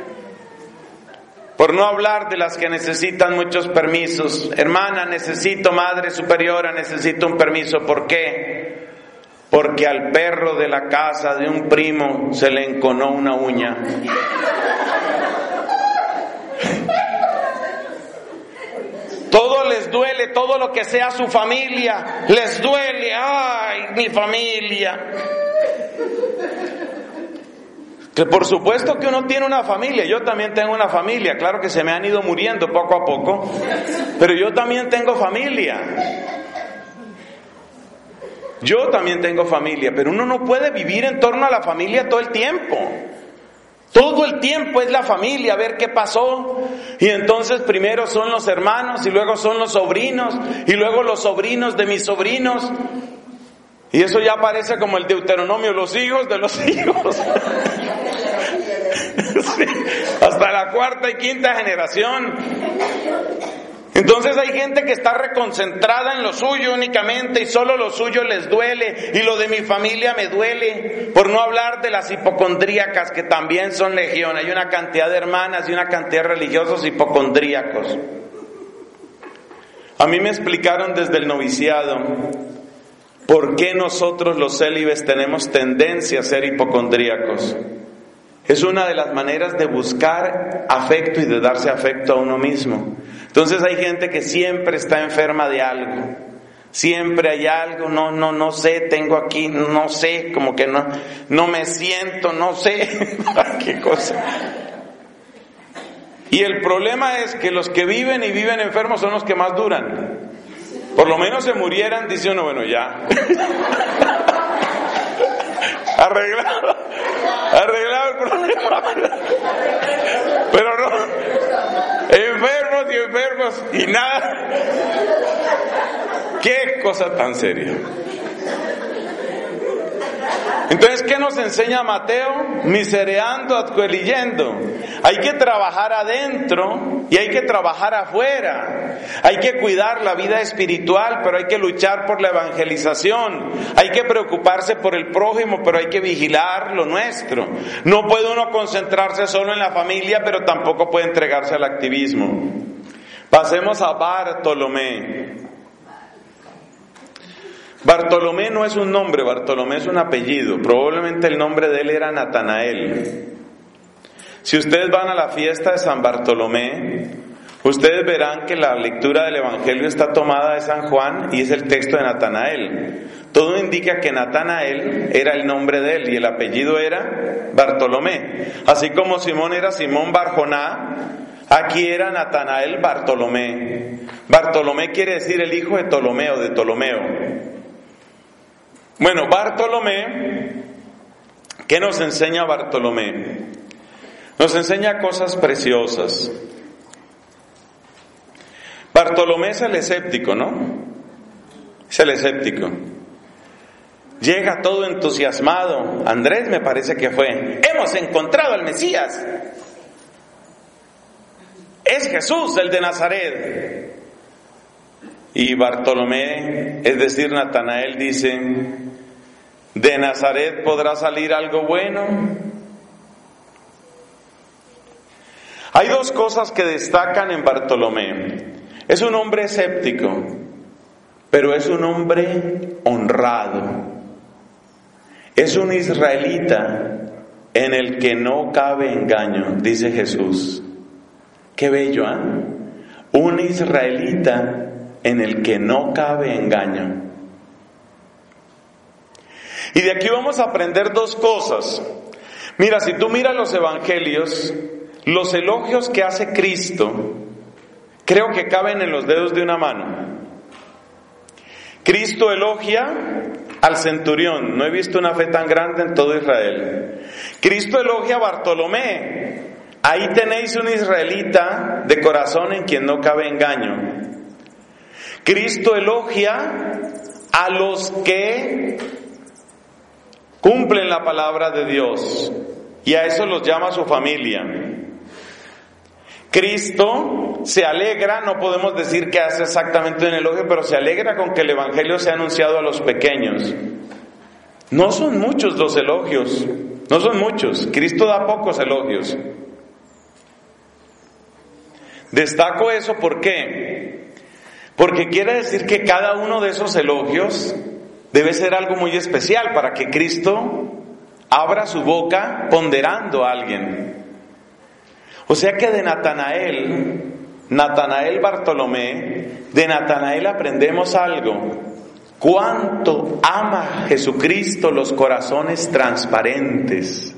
Por no hablar de las que necesitan muchos permisos. Hermana, necesito, madre superiora, necesito un permiso. ¿Por qué? Porque al perro de la casa de un primo se le enconó una uña. Todo les duele, todo lo que sea su familia, les duele. ¡Ay, mi familia! Que por supuesto que uno tiene una familia, yo también tengo una familia, claro que se me han ido muriendo poco a poco, pero yo también tengo familia. Yo también tengo familia, pero uno no puede vivir en torno a la familia todo el tiempo. Todo el tiempo es la familia, a ver qué pasó. Y entonces primero son los hermanos, y luego son los sobrinos, y luego los sobrinos de mis sobrinos. Y eso ya parece como el Deuteronomio, los hijos de los hijos. Sí, hasta la cuarta y quinta generación. Entonces hay gente que está reconcentrada en lo suyo únicamente, y solo lo suyo les duele, y lo de mi familia me duele. Por no hablar de las hipocondríacas, que también son legión. Hay una cantidad de hermanas y una cantidad de religiosos hipocondríacos. A mí me explicaron desde el noviciado por qué nosotros los célibes tenemos tendencia a ser hipocondríacos. Es una de las maneras de buscar afecto y de darse afecto a uno mismo. Entonces hay gente que siempre está enferma de algo. Siempre hay algo, no sé, tengo aquí, no sé, como que no me siento, no sé, qué cosa. Y el problema es que los que viven y viven enfermos son los que más duran. Por lo menos se murieran, dice uno, bueno, ya. Arreglado el problema. Pero no, enfermos y nada. Qué cosa tan seria. Entonces, ¿qué nos enseña Mateo? Misereando ad coelillendo. Hay que trabajar adentro y hay que trabajar afuera. Hay que cuidar la vida espiritual, pero hay que luchar por la evangelización. Hay que preocuparse por el prójimo, pero hay que vigilar lo nuestro. No puede uno concentrarse solo en la familia, pero tampoco puede entregarse al activismo. Pasemos a Bartolomé. Bartolomé no es un nombre, Bartolomé es un apellido. Probablemente el nombre de él era Natanael. Si ustedes van a la fiesta de San Bartolomé, ustedes verán que la lectura del Evangelio está tomada de San Juan y es el texto de Natanael. Todo indica que Natanael era el nombre de él y el apellido era Bartolomé. Así como Simón era Simón Barjoná, aquí era Natanael Bartolomé. Bartolomé quiere decir el hijo de Ptolomeo, de Ptolomeo. Bueno, Bartolomé, ¿qué nos enseña Bartolomé? Nos enseña cosas preciosas. Bartolomé es el escéptico, ¿no? Es el escéptico. Llega todo entusiasmado. Andrés me parece que fue. ¡Hemos encontrado al Mesías! Es Jesús, el de Nazaret. Y Bartolomé, es decir, Natanael, dice: ¿de Nazaret podrá salir algo bueno? Hay dos cosas que destacan en Bartolomé. Es un hombre escéptico, pero es un hombre honrado. Es un israelita en el que no cabe engaño, dice Jesús. Qué bello, ¿eh? Un israelita en el que no cabe engaño. Y de aquí vamos a aprender dos cosas. Mira, si tú miras los evangelios, los elogios que hace Cristo, creo que caben en los dedos de una mano. Cristo elogia al centurión. No he visto una fe tan grande en todo Israel. Cristo elogia a Bartolomé. Ahí tenéis un israelita de corazón en quien no cabe engaño. Cristo elogia a los que cumplen la palabra de Dios y a eso los llama su familia. Cristo se alegra, no podemos decir que hace exactamente un elogio, pero se alegra con que el Evangelio sea anunciado a los pequeños. No son muchos los elogios, no son muchos. Cristo da pocos elogios. Destaco eso, ¿por qué? Porque quiere decir que cada uno de esos elogios debe ser algo muy especial para que Cristo abra su boca ponderando a alguien. O sea que de Natanael Bartolomé, de Natanael aprendemos algo. Cuánto ama Jesucristo los corazones transparentes.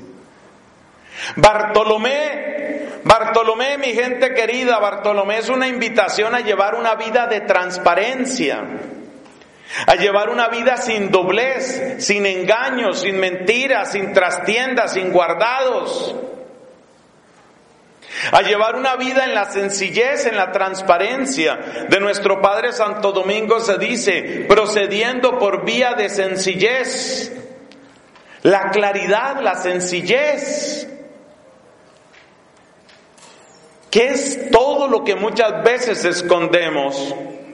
Bartolomé, mi gente querida, Bartolomé es una invitación a llevar una vida de transparencia, a llevar una vida sin doblez, sin engaños, sin mentiras, sin trastiendas, sin guardados, a llevar una vida en la sencillez, en la transparencia. De nuestro Padre Santo Domingo se dice, procediendo por vía de sencillez, la claridad, la sencillez. ¿Qué es todo lo que muchas veces escondemos?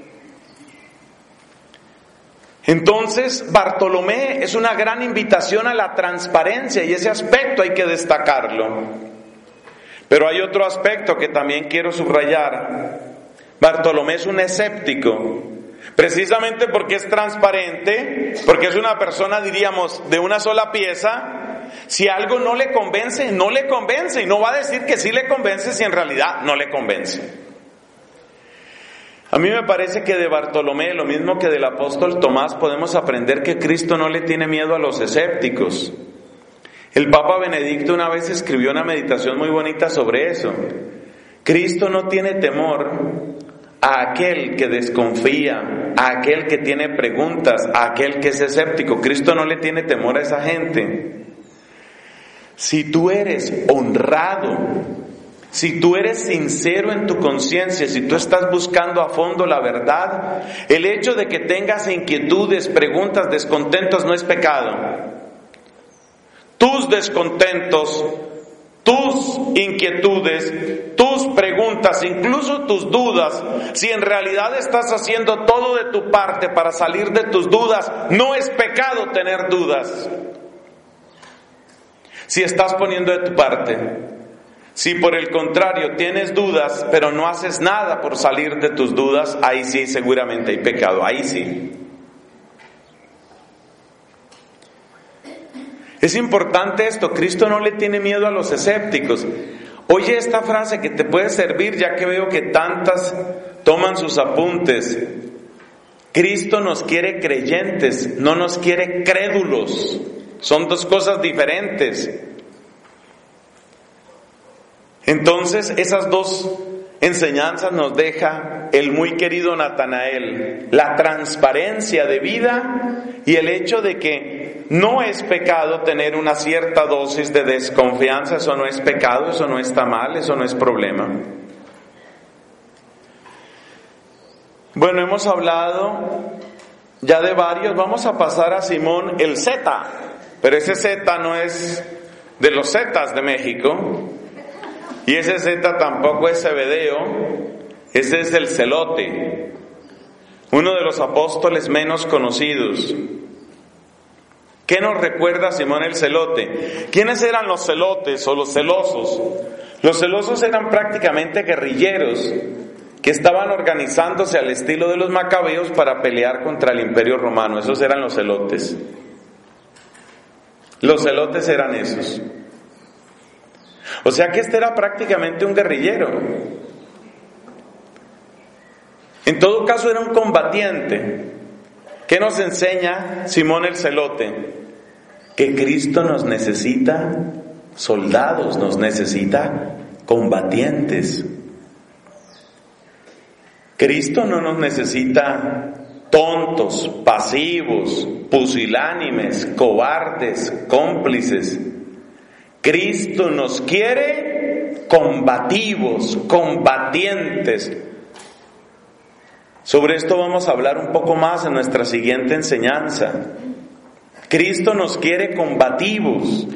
Entonces, Bartolomé es una gran invitación a la transparencia y ese aspecto hay que destacarlo. Pero hay otro aspecto que también quiero subrayar. Bartolomé es un escéptico, precisamente porque es transparente, porque es una persona, diríamos, de una sola pieza. Si algo no le convence, no le convence. Y no va a decir que sí le convence si en realidad no le convence. A mí me parece que de Bartolomé, lo mismo que del apóstol Tomás, podemos aprender que Cristo no le tiene miedo a los escépticos. El Papa Benedicto una vez escribió una meditación muy bonita sobre eso. Cristo no tiene temor a aquel que desconfía, a aquel que tiene preguntas, a aquel que es escéptico. Cristo no le tiene temor a esa gente. Si tú eres honrado, si tú eres sincero en tu conciencia, si tú estás buscando a fondo la verdad, el hecho de que tengas inquietudes, preguntas, descontentos no es pecado. tus descontentos, tus inquietudes, tus preguntas, incluso tus dudas, si en realidad estás haciendo todo de tu parte para salir de tus dudas, no es pecado tener dudas. Si estás poniendo de tu parte, si por el contrario tienes dudas, pero no haces nada por salir de tus dudas, ahí sí seguramente hay pecado, ahí sí. Es importante esto, Cristo no le tiene miedo a los escépticos. Oye esta frase que te puede servir, ya que veo que tantas toman sus apuntes. Cristo nos quiere creyentes, no nos quiere crédulos. Son dos cosas diferentes. Entonces, esas dos enseñanzas nos deja el muy querido Natanael: la transparencia de vida y el hecho de que no es pecado tener una cierta dosis de desconfianza. Eso no es pecado, eso no está mal, eso no es problema. Bueno, hemos hablado ya de varios. Vamos a pasar a Simón el Zeta, pero ese Zeta no es de los Zetas de México. Y ese Zeta tampoco es Zebedeo, ese es el Celote, uno de los apóstoles menos conocidos. ¿Qué nos recuerda Simón el Celote? ¿Quiénes eran los celotes o los celosos? Los celosos eran prácticamente guerrilleros que estaban organizándose al estilo de los macabeos para pelear contra el Imperio Romano. Esos eran los celotes. Los celotes eran esos. O sea que este era prácticamente un guerrillero. En todo caso era un combatiente. ¿Qué nos enseña Simón el Celote? Que Cristo nos necesita soldados, nos necesita combatientes. Cristo no nos necesita tontos, pasivos, pusilánimes, cobardes, cómplices. Cristo nos quiere combativos, combatientes. Sobre esto vamos a hablar un poco más en nuestra siguiente enseñanza. Cristo nos quiere combativos.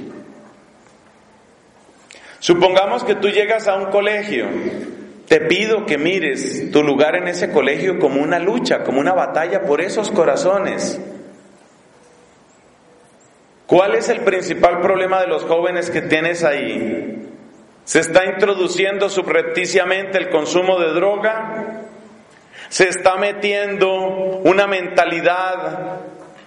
Supongamos que tú llegas a un colegio. Te pido que mires tu lugar en ese colegio como una lucha, como una batalla por esos corazones. ¿Cuál es el principal problema de los jóvenes que tienes ahí? ¿Se está introduciendo subrepticiamente el consumo de droga? ¿Se está metiendo una mentalidad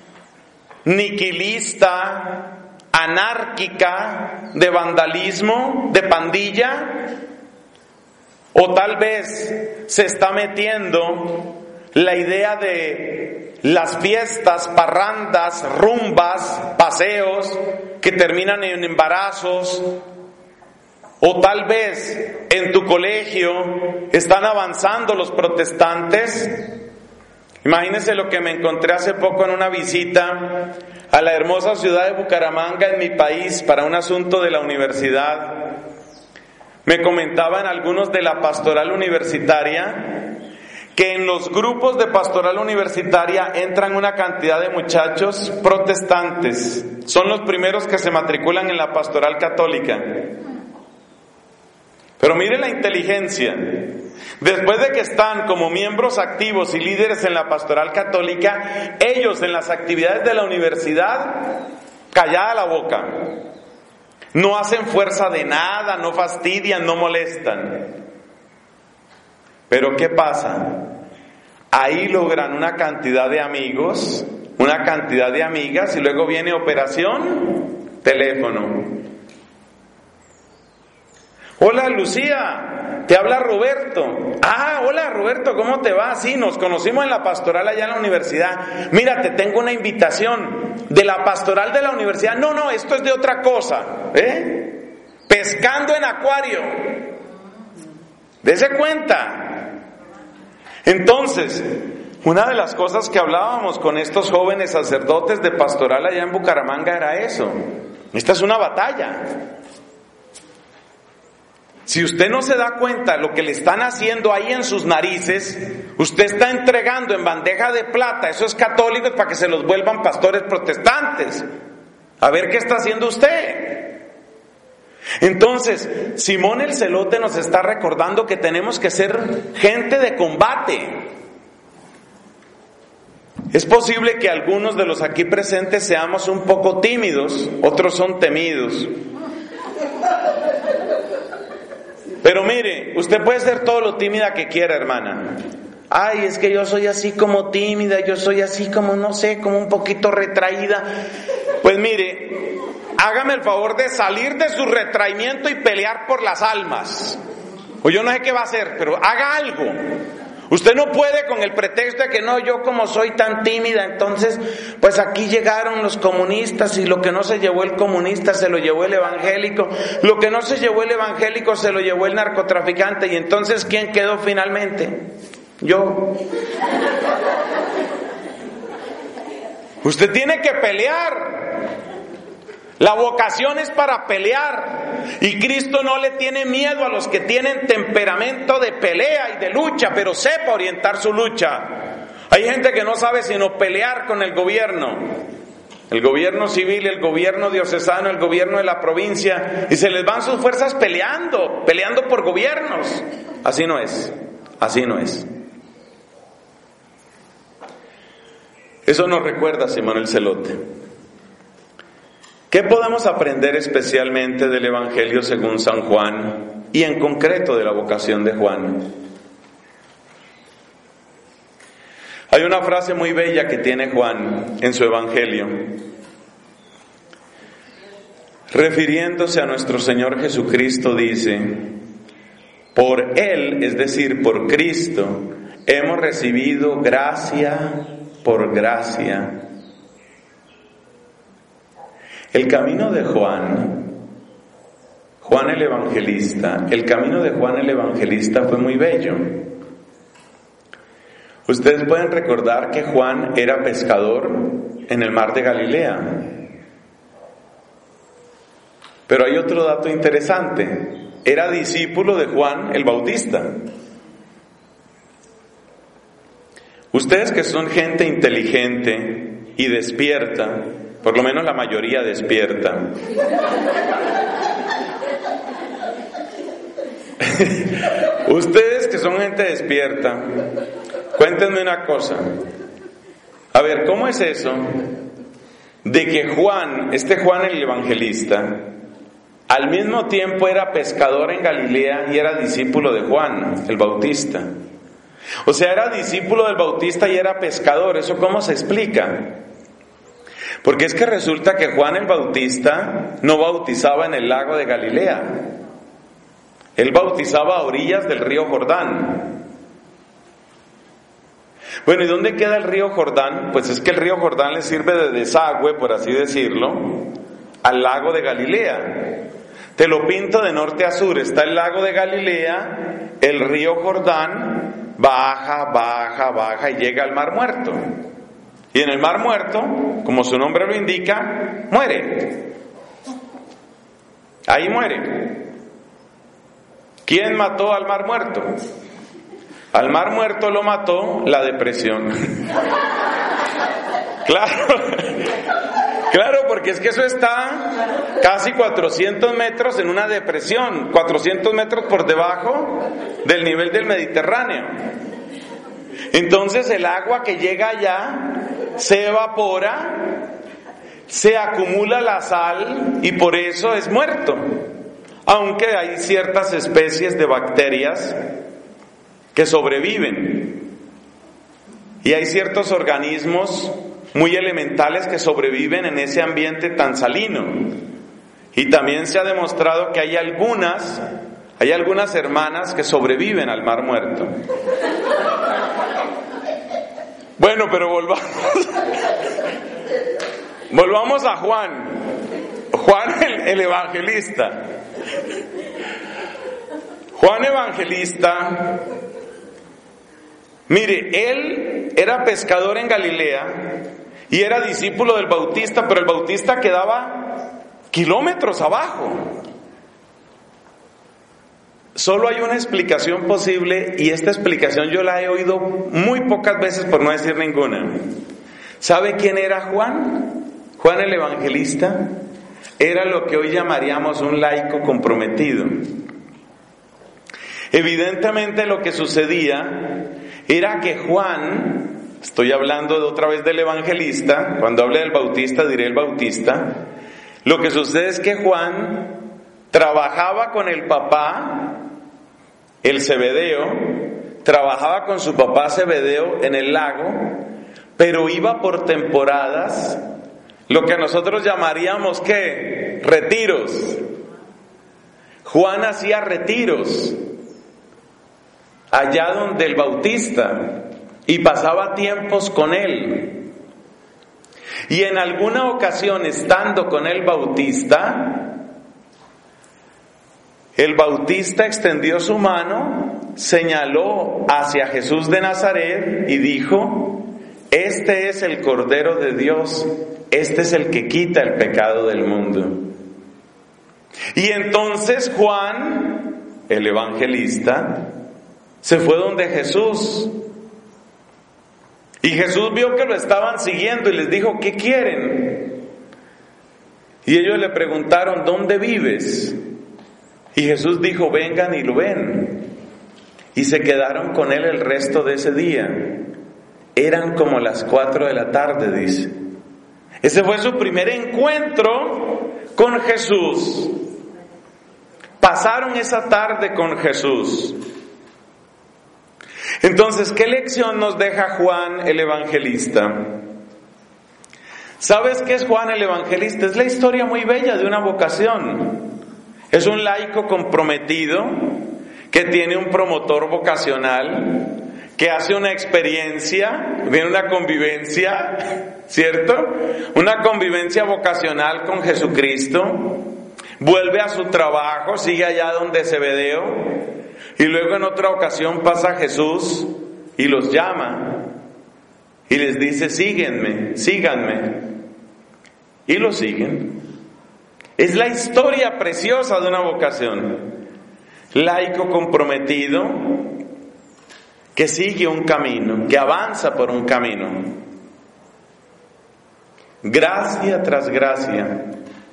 niquilista, anárquica, de vandalismo, de pandilla? ¿O tal vez se está metiendo la idea de las fiestas, parrandas, rumbas, paseos que terminan en embarazos? O tal vez en tu colegio están avanzando los protestantes. Imagínense lo que me encontré hace poco en una visita a la hermosa ciudad de Bucaramanga, en mi país, para un asunto de la universidad. Me comentaban algunos de la pastoral universitaria que en los grupos de pastoral universitaria entran una cantidad de muchachos protestantes. Son los primeros que se matriculan en la pastoral católica. Pero mire la inteligencia. Después de que están como miembros activos y líderes en la pastoral católica, ellos en las actividades de la universidad, callada la boca. No hacen fuerza de nada, no fastidian, no molestan. Pero ¿qué pasa? Ahí logran una cantidad de amigos, una cantidad de amigas, y luego viene operación teléfono. Hola Lucía, te habla Roberto. Ah, hola Roberto, ¿cómo te va? Sí, nos conocimos en la pastoral allá en la universidad. Mira, te tengo una invitación de la pastoral de la universidad. No, esto es de otra cosa. Pescando en acuario. Dese cuenta. Entonces, una de las cosas que hablábamos con estos jóvenes sacerdotes de pastoral allá en Bucaramanga era eso. Esta es una batalla. Si usted no se da cuenta lo que le están haciendo ahí en sus narices, usted está entregando en bandeja de plata esos católicos para que se los vuelvan pastores protestantes. A ver qué está haciendo usted. Entonces, Simón el Celote nos está recordando que tenemos que ser gente de combate. Es posible que algunos de los aquí presentes seamos un poco tímidos, otros son temidos. Pero mire, usted puede ser todo lo tímida que quiera, hermana. Ay, es que yo soy así como tímida, yo soy así como, no sé, como un poquito retraída. Pues mire, hágame el favor de salir de su retraimiento y pelear por las almas. O yo no sé qué va a hacer, pero haga algo. Usted no puede con el pretexto de que no, yo como soy tan tímida, entonces pues aquí llegaron los comunistas y lo que no se llevó el comunista se lo llevó el evangélico, lo que no se llevó el evangélico se lo llevó el narcotraficante, y entonces ¿quién quedó finalmente? Yo. Usted tiene que pelear. La vocación es para pelear, y Cristo no le tiene miedo a los que tienen temperamento de pelea y de lucha, pero sepa orientar su lucha. Hay gente que no sabe sino pelear con el gobierno civil, el gobierno diocesano, el gobierno de la provincia, y se les van sus fuerzas peleando por gobiernos. Así no es. Eso nos recuerda Simón el Celote. ¿Qué podemos aprender especialmente del Evangelio según San Juan y en concreto de la vocación de Juan? Hay una frase muy bella que tiene Juan en su Evangelio. Refiriéndose a nuestro Señor Jesucristo dice: por Él, es decir, por Cristo, hemos recibido gracia por gracia. El camino de Juan el Evangelista, fue muy bello. Ustedes pueden recordar que Juan era pescador en el mar de Galilea. Pero hay otro dato interesante. Era discípulo de Juan el Bautista. Ustedes que son gente inteligente y despierta, por lo menos la mayoría despierta. Ustedes que son gente despierta, cuéntenme una cosa. A ver, ¿cómo es eso de que Juan el Evangelista, al mismo tiempo era pescador en Galilea y era discípulo de Juan el Bautista? O sea, era discípulo del Bautista y era pescador. ¿Eso cómo se explica? Porque es que resulta que Juan el Bautista no bautizaba en el lago de Galilea. Él bautizaba a orillas del río Jordán. Bueno, ¿y dónde queda el río Jordán? Pues es que el río Jordán le sirve de desagüe, por así decirlo, al lago de Galilea. Te lo pinto de norte a sur. Está el lago de Galilea, el río Jordán, baja y llega al Mar Muerto. Y en el Mar Muerto, como su nombre lo indica, muere. Ahí muere. ¿Quién mató al Mar Muerto? Al Mar Muerto lo mató la depresión. Claro, porque es que eso está casi 400 metros en una depresión, 400 metros por debajo del nivel del Mediterráneo. Entonces el agua que llega allá se evapora, se acumula la sal y por eso es muerto. Aunque hay ciertas especies de bacterias que sobreviven. Y hay ciertos organismos muy elementales que sobreviven en ese ambiente tan salino. Y también se ha demostrado que hay algunas hermanas que sobreviven al Mar Muerto. Bueno, pero volvamos a Juan el Evangelista. Juan Evangelista, mire, él era pescador en Galilea y era discípulo del Bautista, pero el Bautista quedaba kilómetros abajo. Solo hay una explicación posible, y esta explicación yo la he oído muy pocas veces, por no decir ninguna. ¿Sabe quién era Juan? Juan el Evangelista era lo que hoy llamaríamos un laico comprometido. Evidentemente lo que sucedía era que Juan, estoy hablando otra vez del evangelista, cuando hable del bautista diré el bautista, lo que sucede es que Juan trabajaba con el papá, el Zebedeo, trabajaba con su papá Zebedeo en el lago, pero iba por temporadas, lo que nosotros llamaríamos ¿qué? Retiros. Juan hacía retiros allá donde el bautista y pasaba tiempos con él. Y en alguna ocasión, estando con el bautista extendió su mano, señaló hacia Jesús de Nazaret y dijo: este es el Cordero de Dios, este es el que quita el pecado del mundo. Y entonces Juan, el evangelista, se fue donde Jesús. Y Jesús vio que lo estaban siguiendo y les dijo: ¿qué quieren? Y ellos le preguntaron: ¿dónde vives? Y Jesús dijo: vengan y lo ven. Y se quedaron con él el resto de ese día. Eran como las 4 de la tarde, dice. Ese fue su primer encuentro con Jesús. Pasaron esa tarde con Jesús. Entonces, ¿qué lección nos deja Juan el Evangelista? ¿Sabes qué es Juan el Evangelista? Es la historia muy bella de una vocación. Es un laico comprometido que tiene un promotor vocacional, que hace una experiencia, viene una convivencia, ¿cierto? Una convivencia vocacional con Jesucristo, vuelve a su trabajo, sigue allá donde Zebedeo, y luego en otra ocasión pasa Jesús y los llama y les dice: síganme. Y lo siguen. Es la historia preciosa de una vocación. Laico comprometido que sigue un camino, que avanza por un camino. Gracia tras gracia.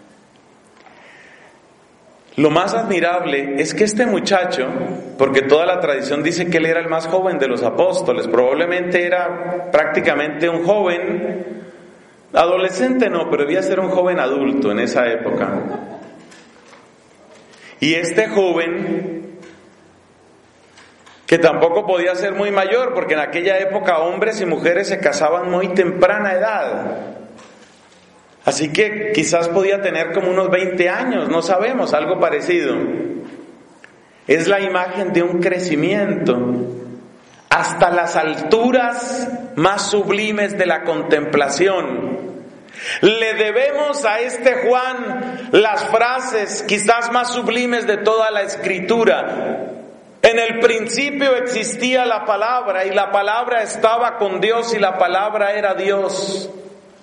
Lo más admirable es que este muchacho, porque toda la tradición dice que él era el más joven de los apóstoles, probablemente era prácticamente un joven, adolescente no, pero debía ser un joven adulto en esa época. Y este joven, que tampoco podía ser muy mayor, porque en aquella época hombres y mujeres se casaban muy temprana edad. Así que quizás podía tener como unos 20 años, no sabemos, algo parecido. Es la imagen de un crecimiento hasta las alturas más sublimes de la contemplación. Le debemos a este Juan las frases quizás más sublimes de toda la Escritura. En el principio existía la palabra y la palabra estaba con Dios y la palabra era Dios.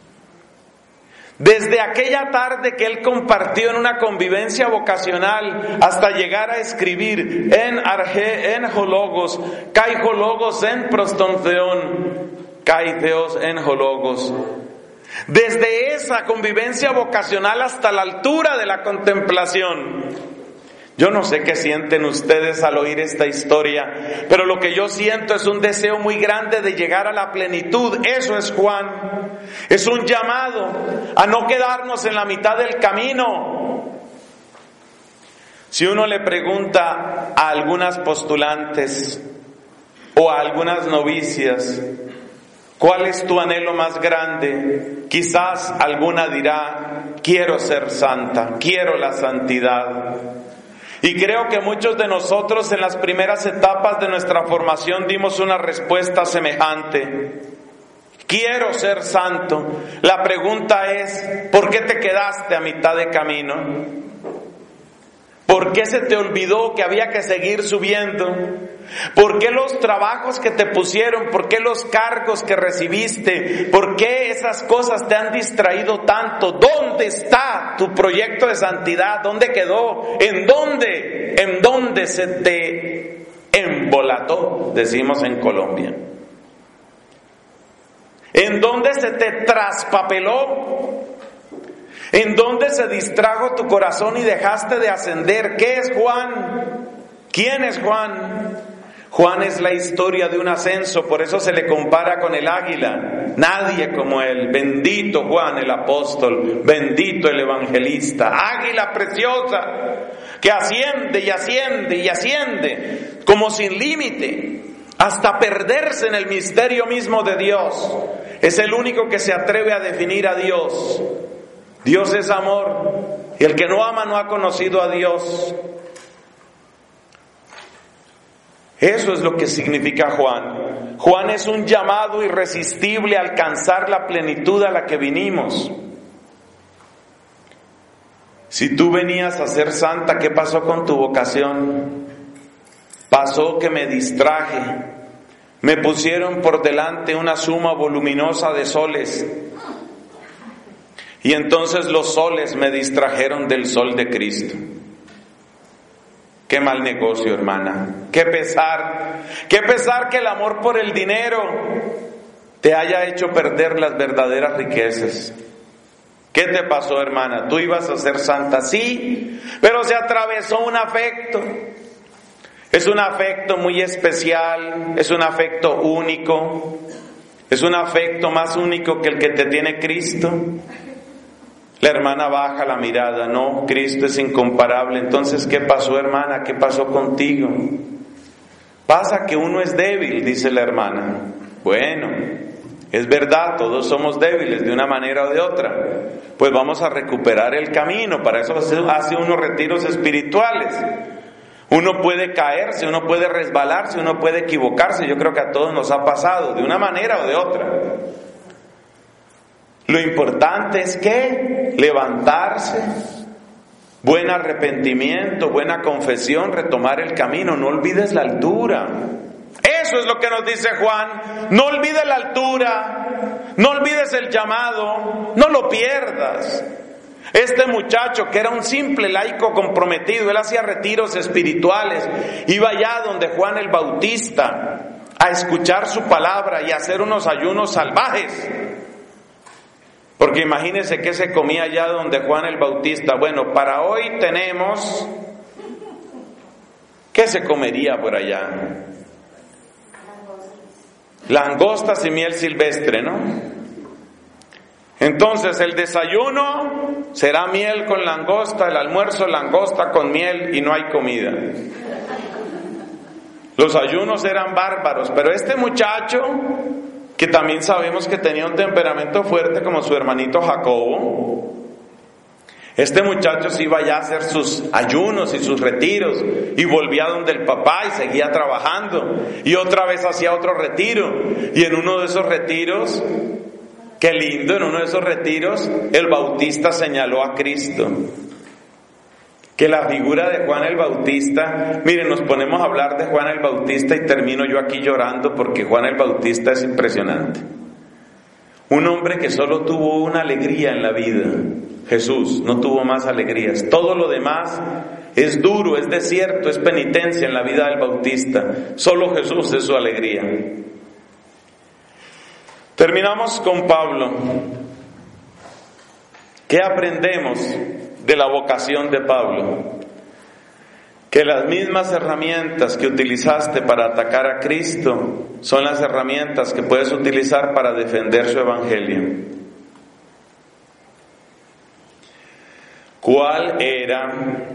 Desde aquella tarde que él compartió en una convivencia vocacional hasta llegar a escribir en arge, en hologos, kai hologos en prostontheon, kai theos en hologos. Desde esa convivencia vocacional hasta la altura de la contemplación. Yo no sé qué sienten ustedes al oír esta historia, pero lo que yo siento es un deseo muy grande de llegar a la plenitud. Eso es Juan. Es un llamado a no quedarnos en la mitad del camino. Si uno le pregunta a algunas postulantes o a algunas novicias, ¿cuál es tu anhelo más grande? Quizás alguna dirá: quiero ser santa, quiero la santidad. Y creo que muchos de nosotros en las primeras etapas de nuestra formación dimos una respuesta semejante. Quiero ser santo. La pregunta es: ¿por qué te quedaste a mitad de camino? ¿Por qué se te olvidó que había que seguir subiendo? ¿Por qué los trabajos que te pusieron? ¿Por qué los cargos que recibiste? ¿Por qué esas cosas te han distraído tanto? ¿Dónde está tu proyecto de santidad? ¿Dónde quedó? ¿En dónde? ¿En dónde se te embolató? Decimos en Colombia. ¿En dónde se te traspapeló? ¿En dónde se distrajo tu corazón y dejaste de ascender? ¿Qué es Juan? ¿Quién es Juan? Juan es la historia de un ascenso, por eso se le compara con el águila. Nadie como él. Bendito Juan el apóstol, bendito el evangelista. Águila preciosa que asciende y asciende y asciende como sin límite, hasta perderse en el misterio mismo de Dios. Es el único que se atreve a definir a Dios. Dios es amor, y el que no ama no ha conocido a Dios. Eso es lo que significa Juan. Juan es un llamado irresistible a alcanzar la plenitud a la que vinimos. Si tú venías a ser santa, ¿qué pasó con tu vocación? Pasó que me distraje. Me pusieron por delante una suma voluminosa de soles. Y entonces los soles me distrajeron del sol de Cristo. Qué mal negocio, hermana. Qué pesar que el amor por el dinero te haya hecho perder las verdaderas riquezas. ¿Qué te pasó, hermana? Tú ibas a ser santa, sí, pero se atravesó un afecto. Es un afecto muy especial, es un afecto único, es un afecto más único que el que te tiene Cristo. La hermana baja la mirada, no, Cristo es incomparable. Entonces, ¿qué pasó, hermana? ¿Qué pasó contigo? Pasa que uno es débil, dice la hermana. Bueno, es verdad, todos somos débiles de una manera o de otra. Pues vamos a recuperar el camino, para eso hace unos retiros espirituales. Uno puede caerse, uno puede resbalarse, uno puede equivocarse. Yo creo que a todos nos ha pasado, de una manera o de otra. Lo importante es que levantarse, buen arrepentimiento, buena confesión, retomar el camino. No olvides la altura. Eso es lo que nos dice Juan. No olvides la altura, no olvides el llamado, no lo pierdas. Este muchacho, que era un simple laico comprometido, él hacía retiros espirituales, iba allá donde Juan el Bautista a escuchar su palabra y a hacer unos ayunos salvajes. Porque imagínense qué se comía allá donde Juan el Bautista. Bueno, para hoy tenemos... ¿Qué se comería por allá? Langostas y miel silvestre, ¿no? Entonces el desayuno será miel con langosta, el almuerzo langosta con miel y no hay comida. Los ayunos eran bárbaros, pero este muchacho, que también sabemos que tenía un temperamento fuerte como su hermanito Jacobo, este muchacho se iba ya a hacer sus ayunos y sus retiros y volvía donde el papá y seguía trabajando y otra vez hacía otro retiro, y en uno de esos retiros, qué lindo, en uno de esos retiros el Bautista señaló a Cristo. Que la figura de Juan el Bautista, miren, nos ponemos a hablar de Juan el Bautista y termino yo aquí llorando porque Juan el Bautista es impresionante. Un hombre que solo tuvo una alegría en la vida, Jesús, no tuvo más alegrías. Todo lo demás es duro, es desierto, es penitencia en la vida del Bautista. Solo Jesús es su alegría. Terminamos con Pablo. ¿Qué aprendemos de la vocación de Pablo? Que las mismas herramientas que utilizaste para atacar a Cristo son las herramientas que puedes utilizar para defender su evangelio. ¿Cuál era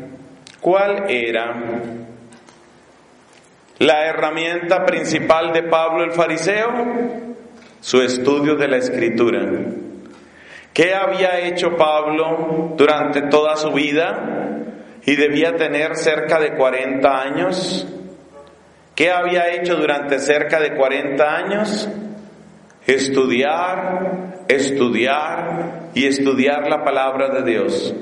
la herramienta principal de Pablo el fariseo? Su estudio de la Escritura. ¿Qué había hecho Pablo durante toda su vida? Y debía tener cerca de 40 años. ¿Qué había hecho durante cerca de 40 años? Estudiar y estudiar la palabra de Dios.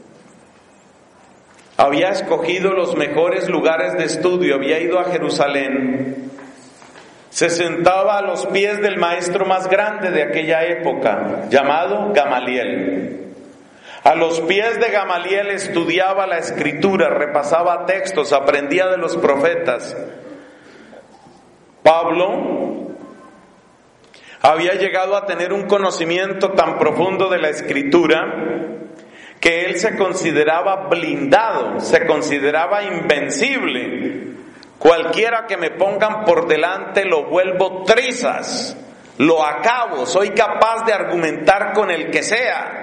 Había escogido los mejores lugares de estudio, había ido a Jerusalén. Se sentaba a los pies del maestro más grande de aquella época, llamado Gamaliel. A los pies de Gamaliel estudiaba la Escritura, repasaba textos, aprendía de los profetas. Pablo había llegado a tener un conocimiento tan profundo de la Escritura que él se consideraba blindado, se consideraba invencible. Cualquiera que me pongan por delante lo vuelvo trizas, lo acabo, soy capaz de argumentar con el que sea.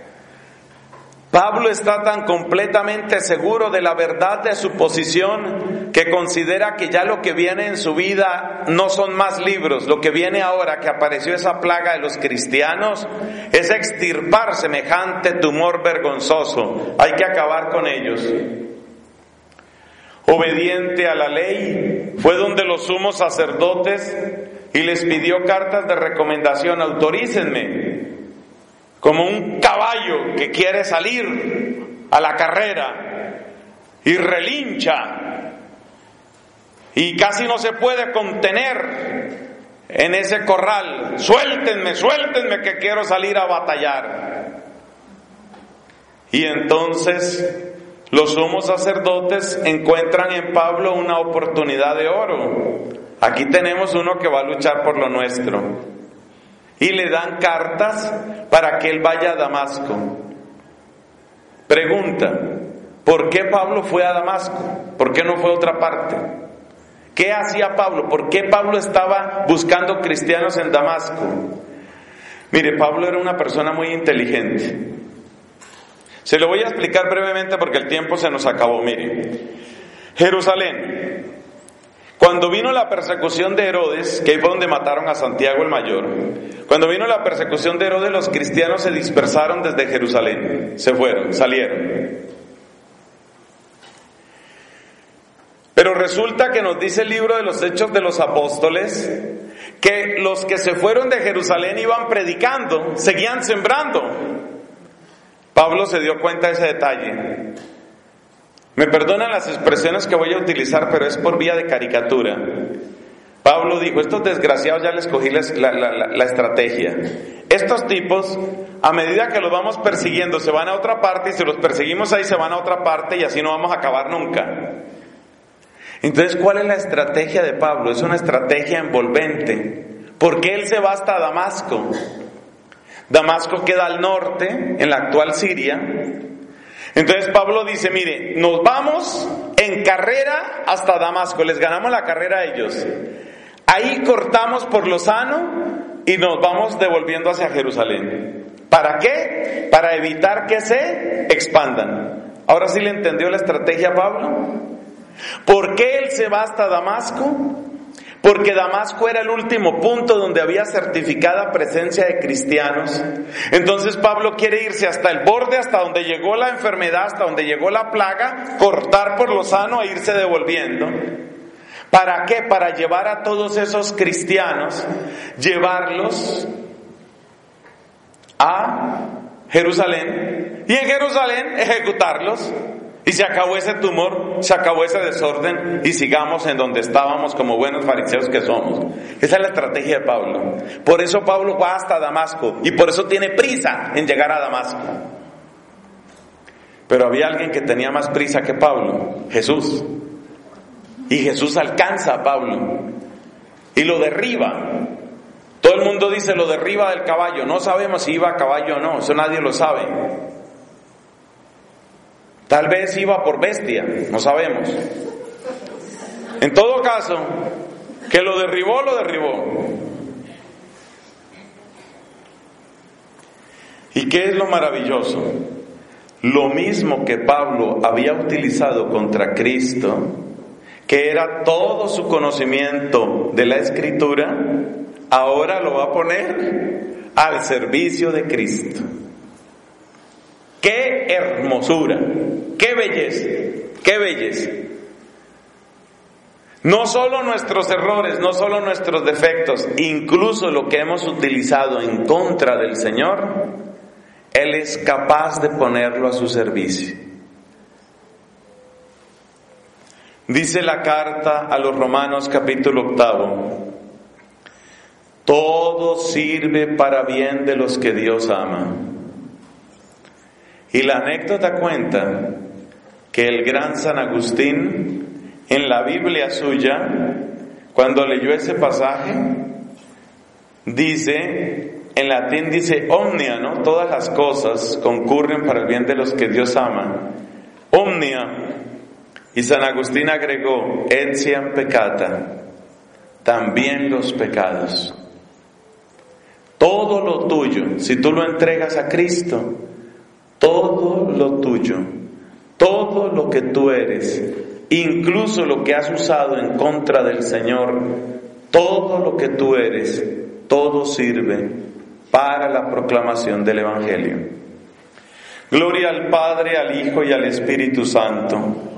Pablo está tan completamente seguro de la verdad de su posición que considera que ya lo que viene en su vida no son más libros. Lo que viene ahora, que apareció esa plaga de los cristianos, es extirpar semejante tumor vergonzoso. Hay que acabar con ellos. Obediente a la ley, fue donde los sumos sacerdotes y les pidió cartas de recomendación. Autorícenme, como un caballo que quiere salir a la carrera y relincha y casi no se puede contener en ese corral. Suéltenme que quiero salir a batallar. Y entonces los sumos sacerdotes encuentran en Pablo una oportunidad de oro. Aquí tenemos uno que va a luchar por lo nuestro. Y le dan cartas para que él vaya a Damasco. Pregunta: ¿por qué Pablo fue a Damasco? ¿Por qué no fue a otra parte? ¿Qué hacía Pablo? ¿Por qué Pablo estaba buscando cristianos en Damasco? Mire, Pablo era una persona muy inteligente. Se lo voy a explicar brevemente porque el tiempo se nos acabó. Mire, Jerusalén, cuando vino la persecución de Herodes, que fue donde mataron a Santiago el Mayor, cuando vino la persecución de Herodes, los cristianos se dispersaron desde Jerusalén, se fueron, salieron. Pero resulta que nos dice el libro de los Hechos de los Apóstoles que los que se fueron de Jerusalén iban predicando, seguían sembrando. Pablo se dio cuenta de ese detalle. Me perdonan las expresiones que voy a utilizar, pero es por vía de caricatura. Pablo dijo: estos desgraciados ya les cogí la estrategia. Estos tipos, a medida que los vamos persiguiendo, se van a otra parte, y si los perseguimos ahí, se van a otra parte, y así no vamos a acabar nunca. Entonces, ¿cuál es la estrategia de Pablo? Es una estrategia envolvente, porque él se va hasta Damasco. Damasco queda al norte, en la actual Siria. Entonces Pablo dice: mire, nos vamos en carrera hasta Damasco, les ganamos la carrera a ellos. Ahí cortamos por lo sano y nos vamos devolviendo hacia Jerusalén. ¿Para qué? Para evitar que se expandan. ¿Ahora sí le entendió la estrategia a Pablo? ¿Por qué él se va hasta Damasco? Porque Damasco era el último punto donde había certificada presencia de cristianos. Entonces Pablo quiere irse hasta el borde, hasta donde llegó la enfermedad, hasta donde llegó la plaga, cortar por lo sano e irse devolviendo. ¿Para qué? Para llevar a todos esos cristianos, llevarlos a Jerusalén y en Jerusalén ejecutarlos. Y se acabó ese tumor, se acabó ese desorden y sigamos en donde estábamos como buenos fariseos que somos. Esa es la estrategia de Pablo. Por eso Pablo va hasta Damasco y por eso tiene prisa en llegar a Damasco. Pero había alguien que tenía más prisa que Pablo: Jesús. Y Jesús alcanza a Pablo y lo derriba. Todo el mundo dice: lo derriba del caballo. No sabemos si iba a caballo o no, eso nadie lo sabe. Tal vez iba por bestia, no sabemos. En todo caso, que lo derribó, lo derribó. ¿Y qué es lo maravilloso? Lo mismo que Pablo había utilizado contra Cristo, que era todo su conocimiento de la Escritura, ahora lo va a poner al servicio de Cristo. ¡Qué hermosura! ¡Qué belleza! ¡Qué belleza! No solo nuestros errores, no solo nuestros defectos, incluso lo que hemos utilizado en contra del Señor, Él es capaz de ponerlo a su servicio. Dice la carta a los Romanos capítulo 8: todo sirve para bien de los que Dios ama. Y la anécdota cuenta que el gran San Agustín, en la Biblia suya, cuando leyó ese pasaje, dice en latín dice omnia, ¿no? Todas las cosas concurren para el bien de los que Dios ama. Omnia. Y San Agustín agregó, etiam peccata, también los pecados. Todo lo tuyo, si tú lo entregas a Cristo, todo lo tuyo, todo lo que tú eres, incluso lo que has usado en contra del Señor, todo lo que tú eres, todo sirve para la proclamación del Evangelio. Gloria al Padre, al Hijo y al Espíritu Santo,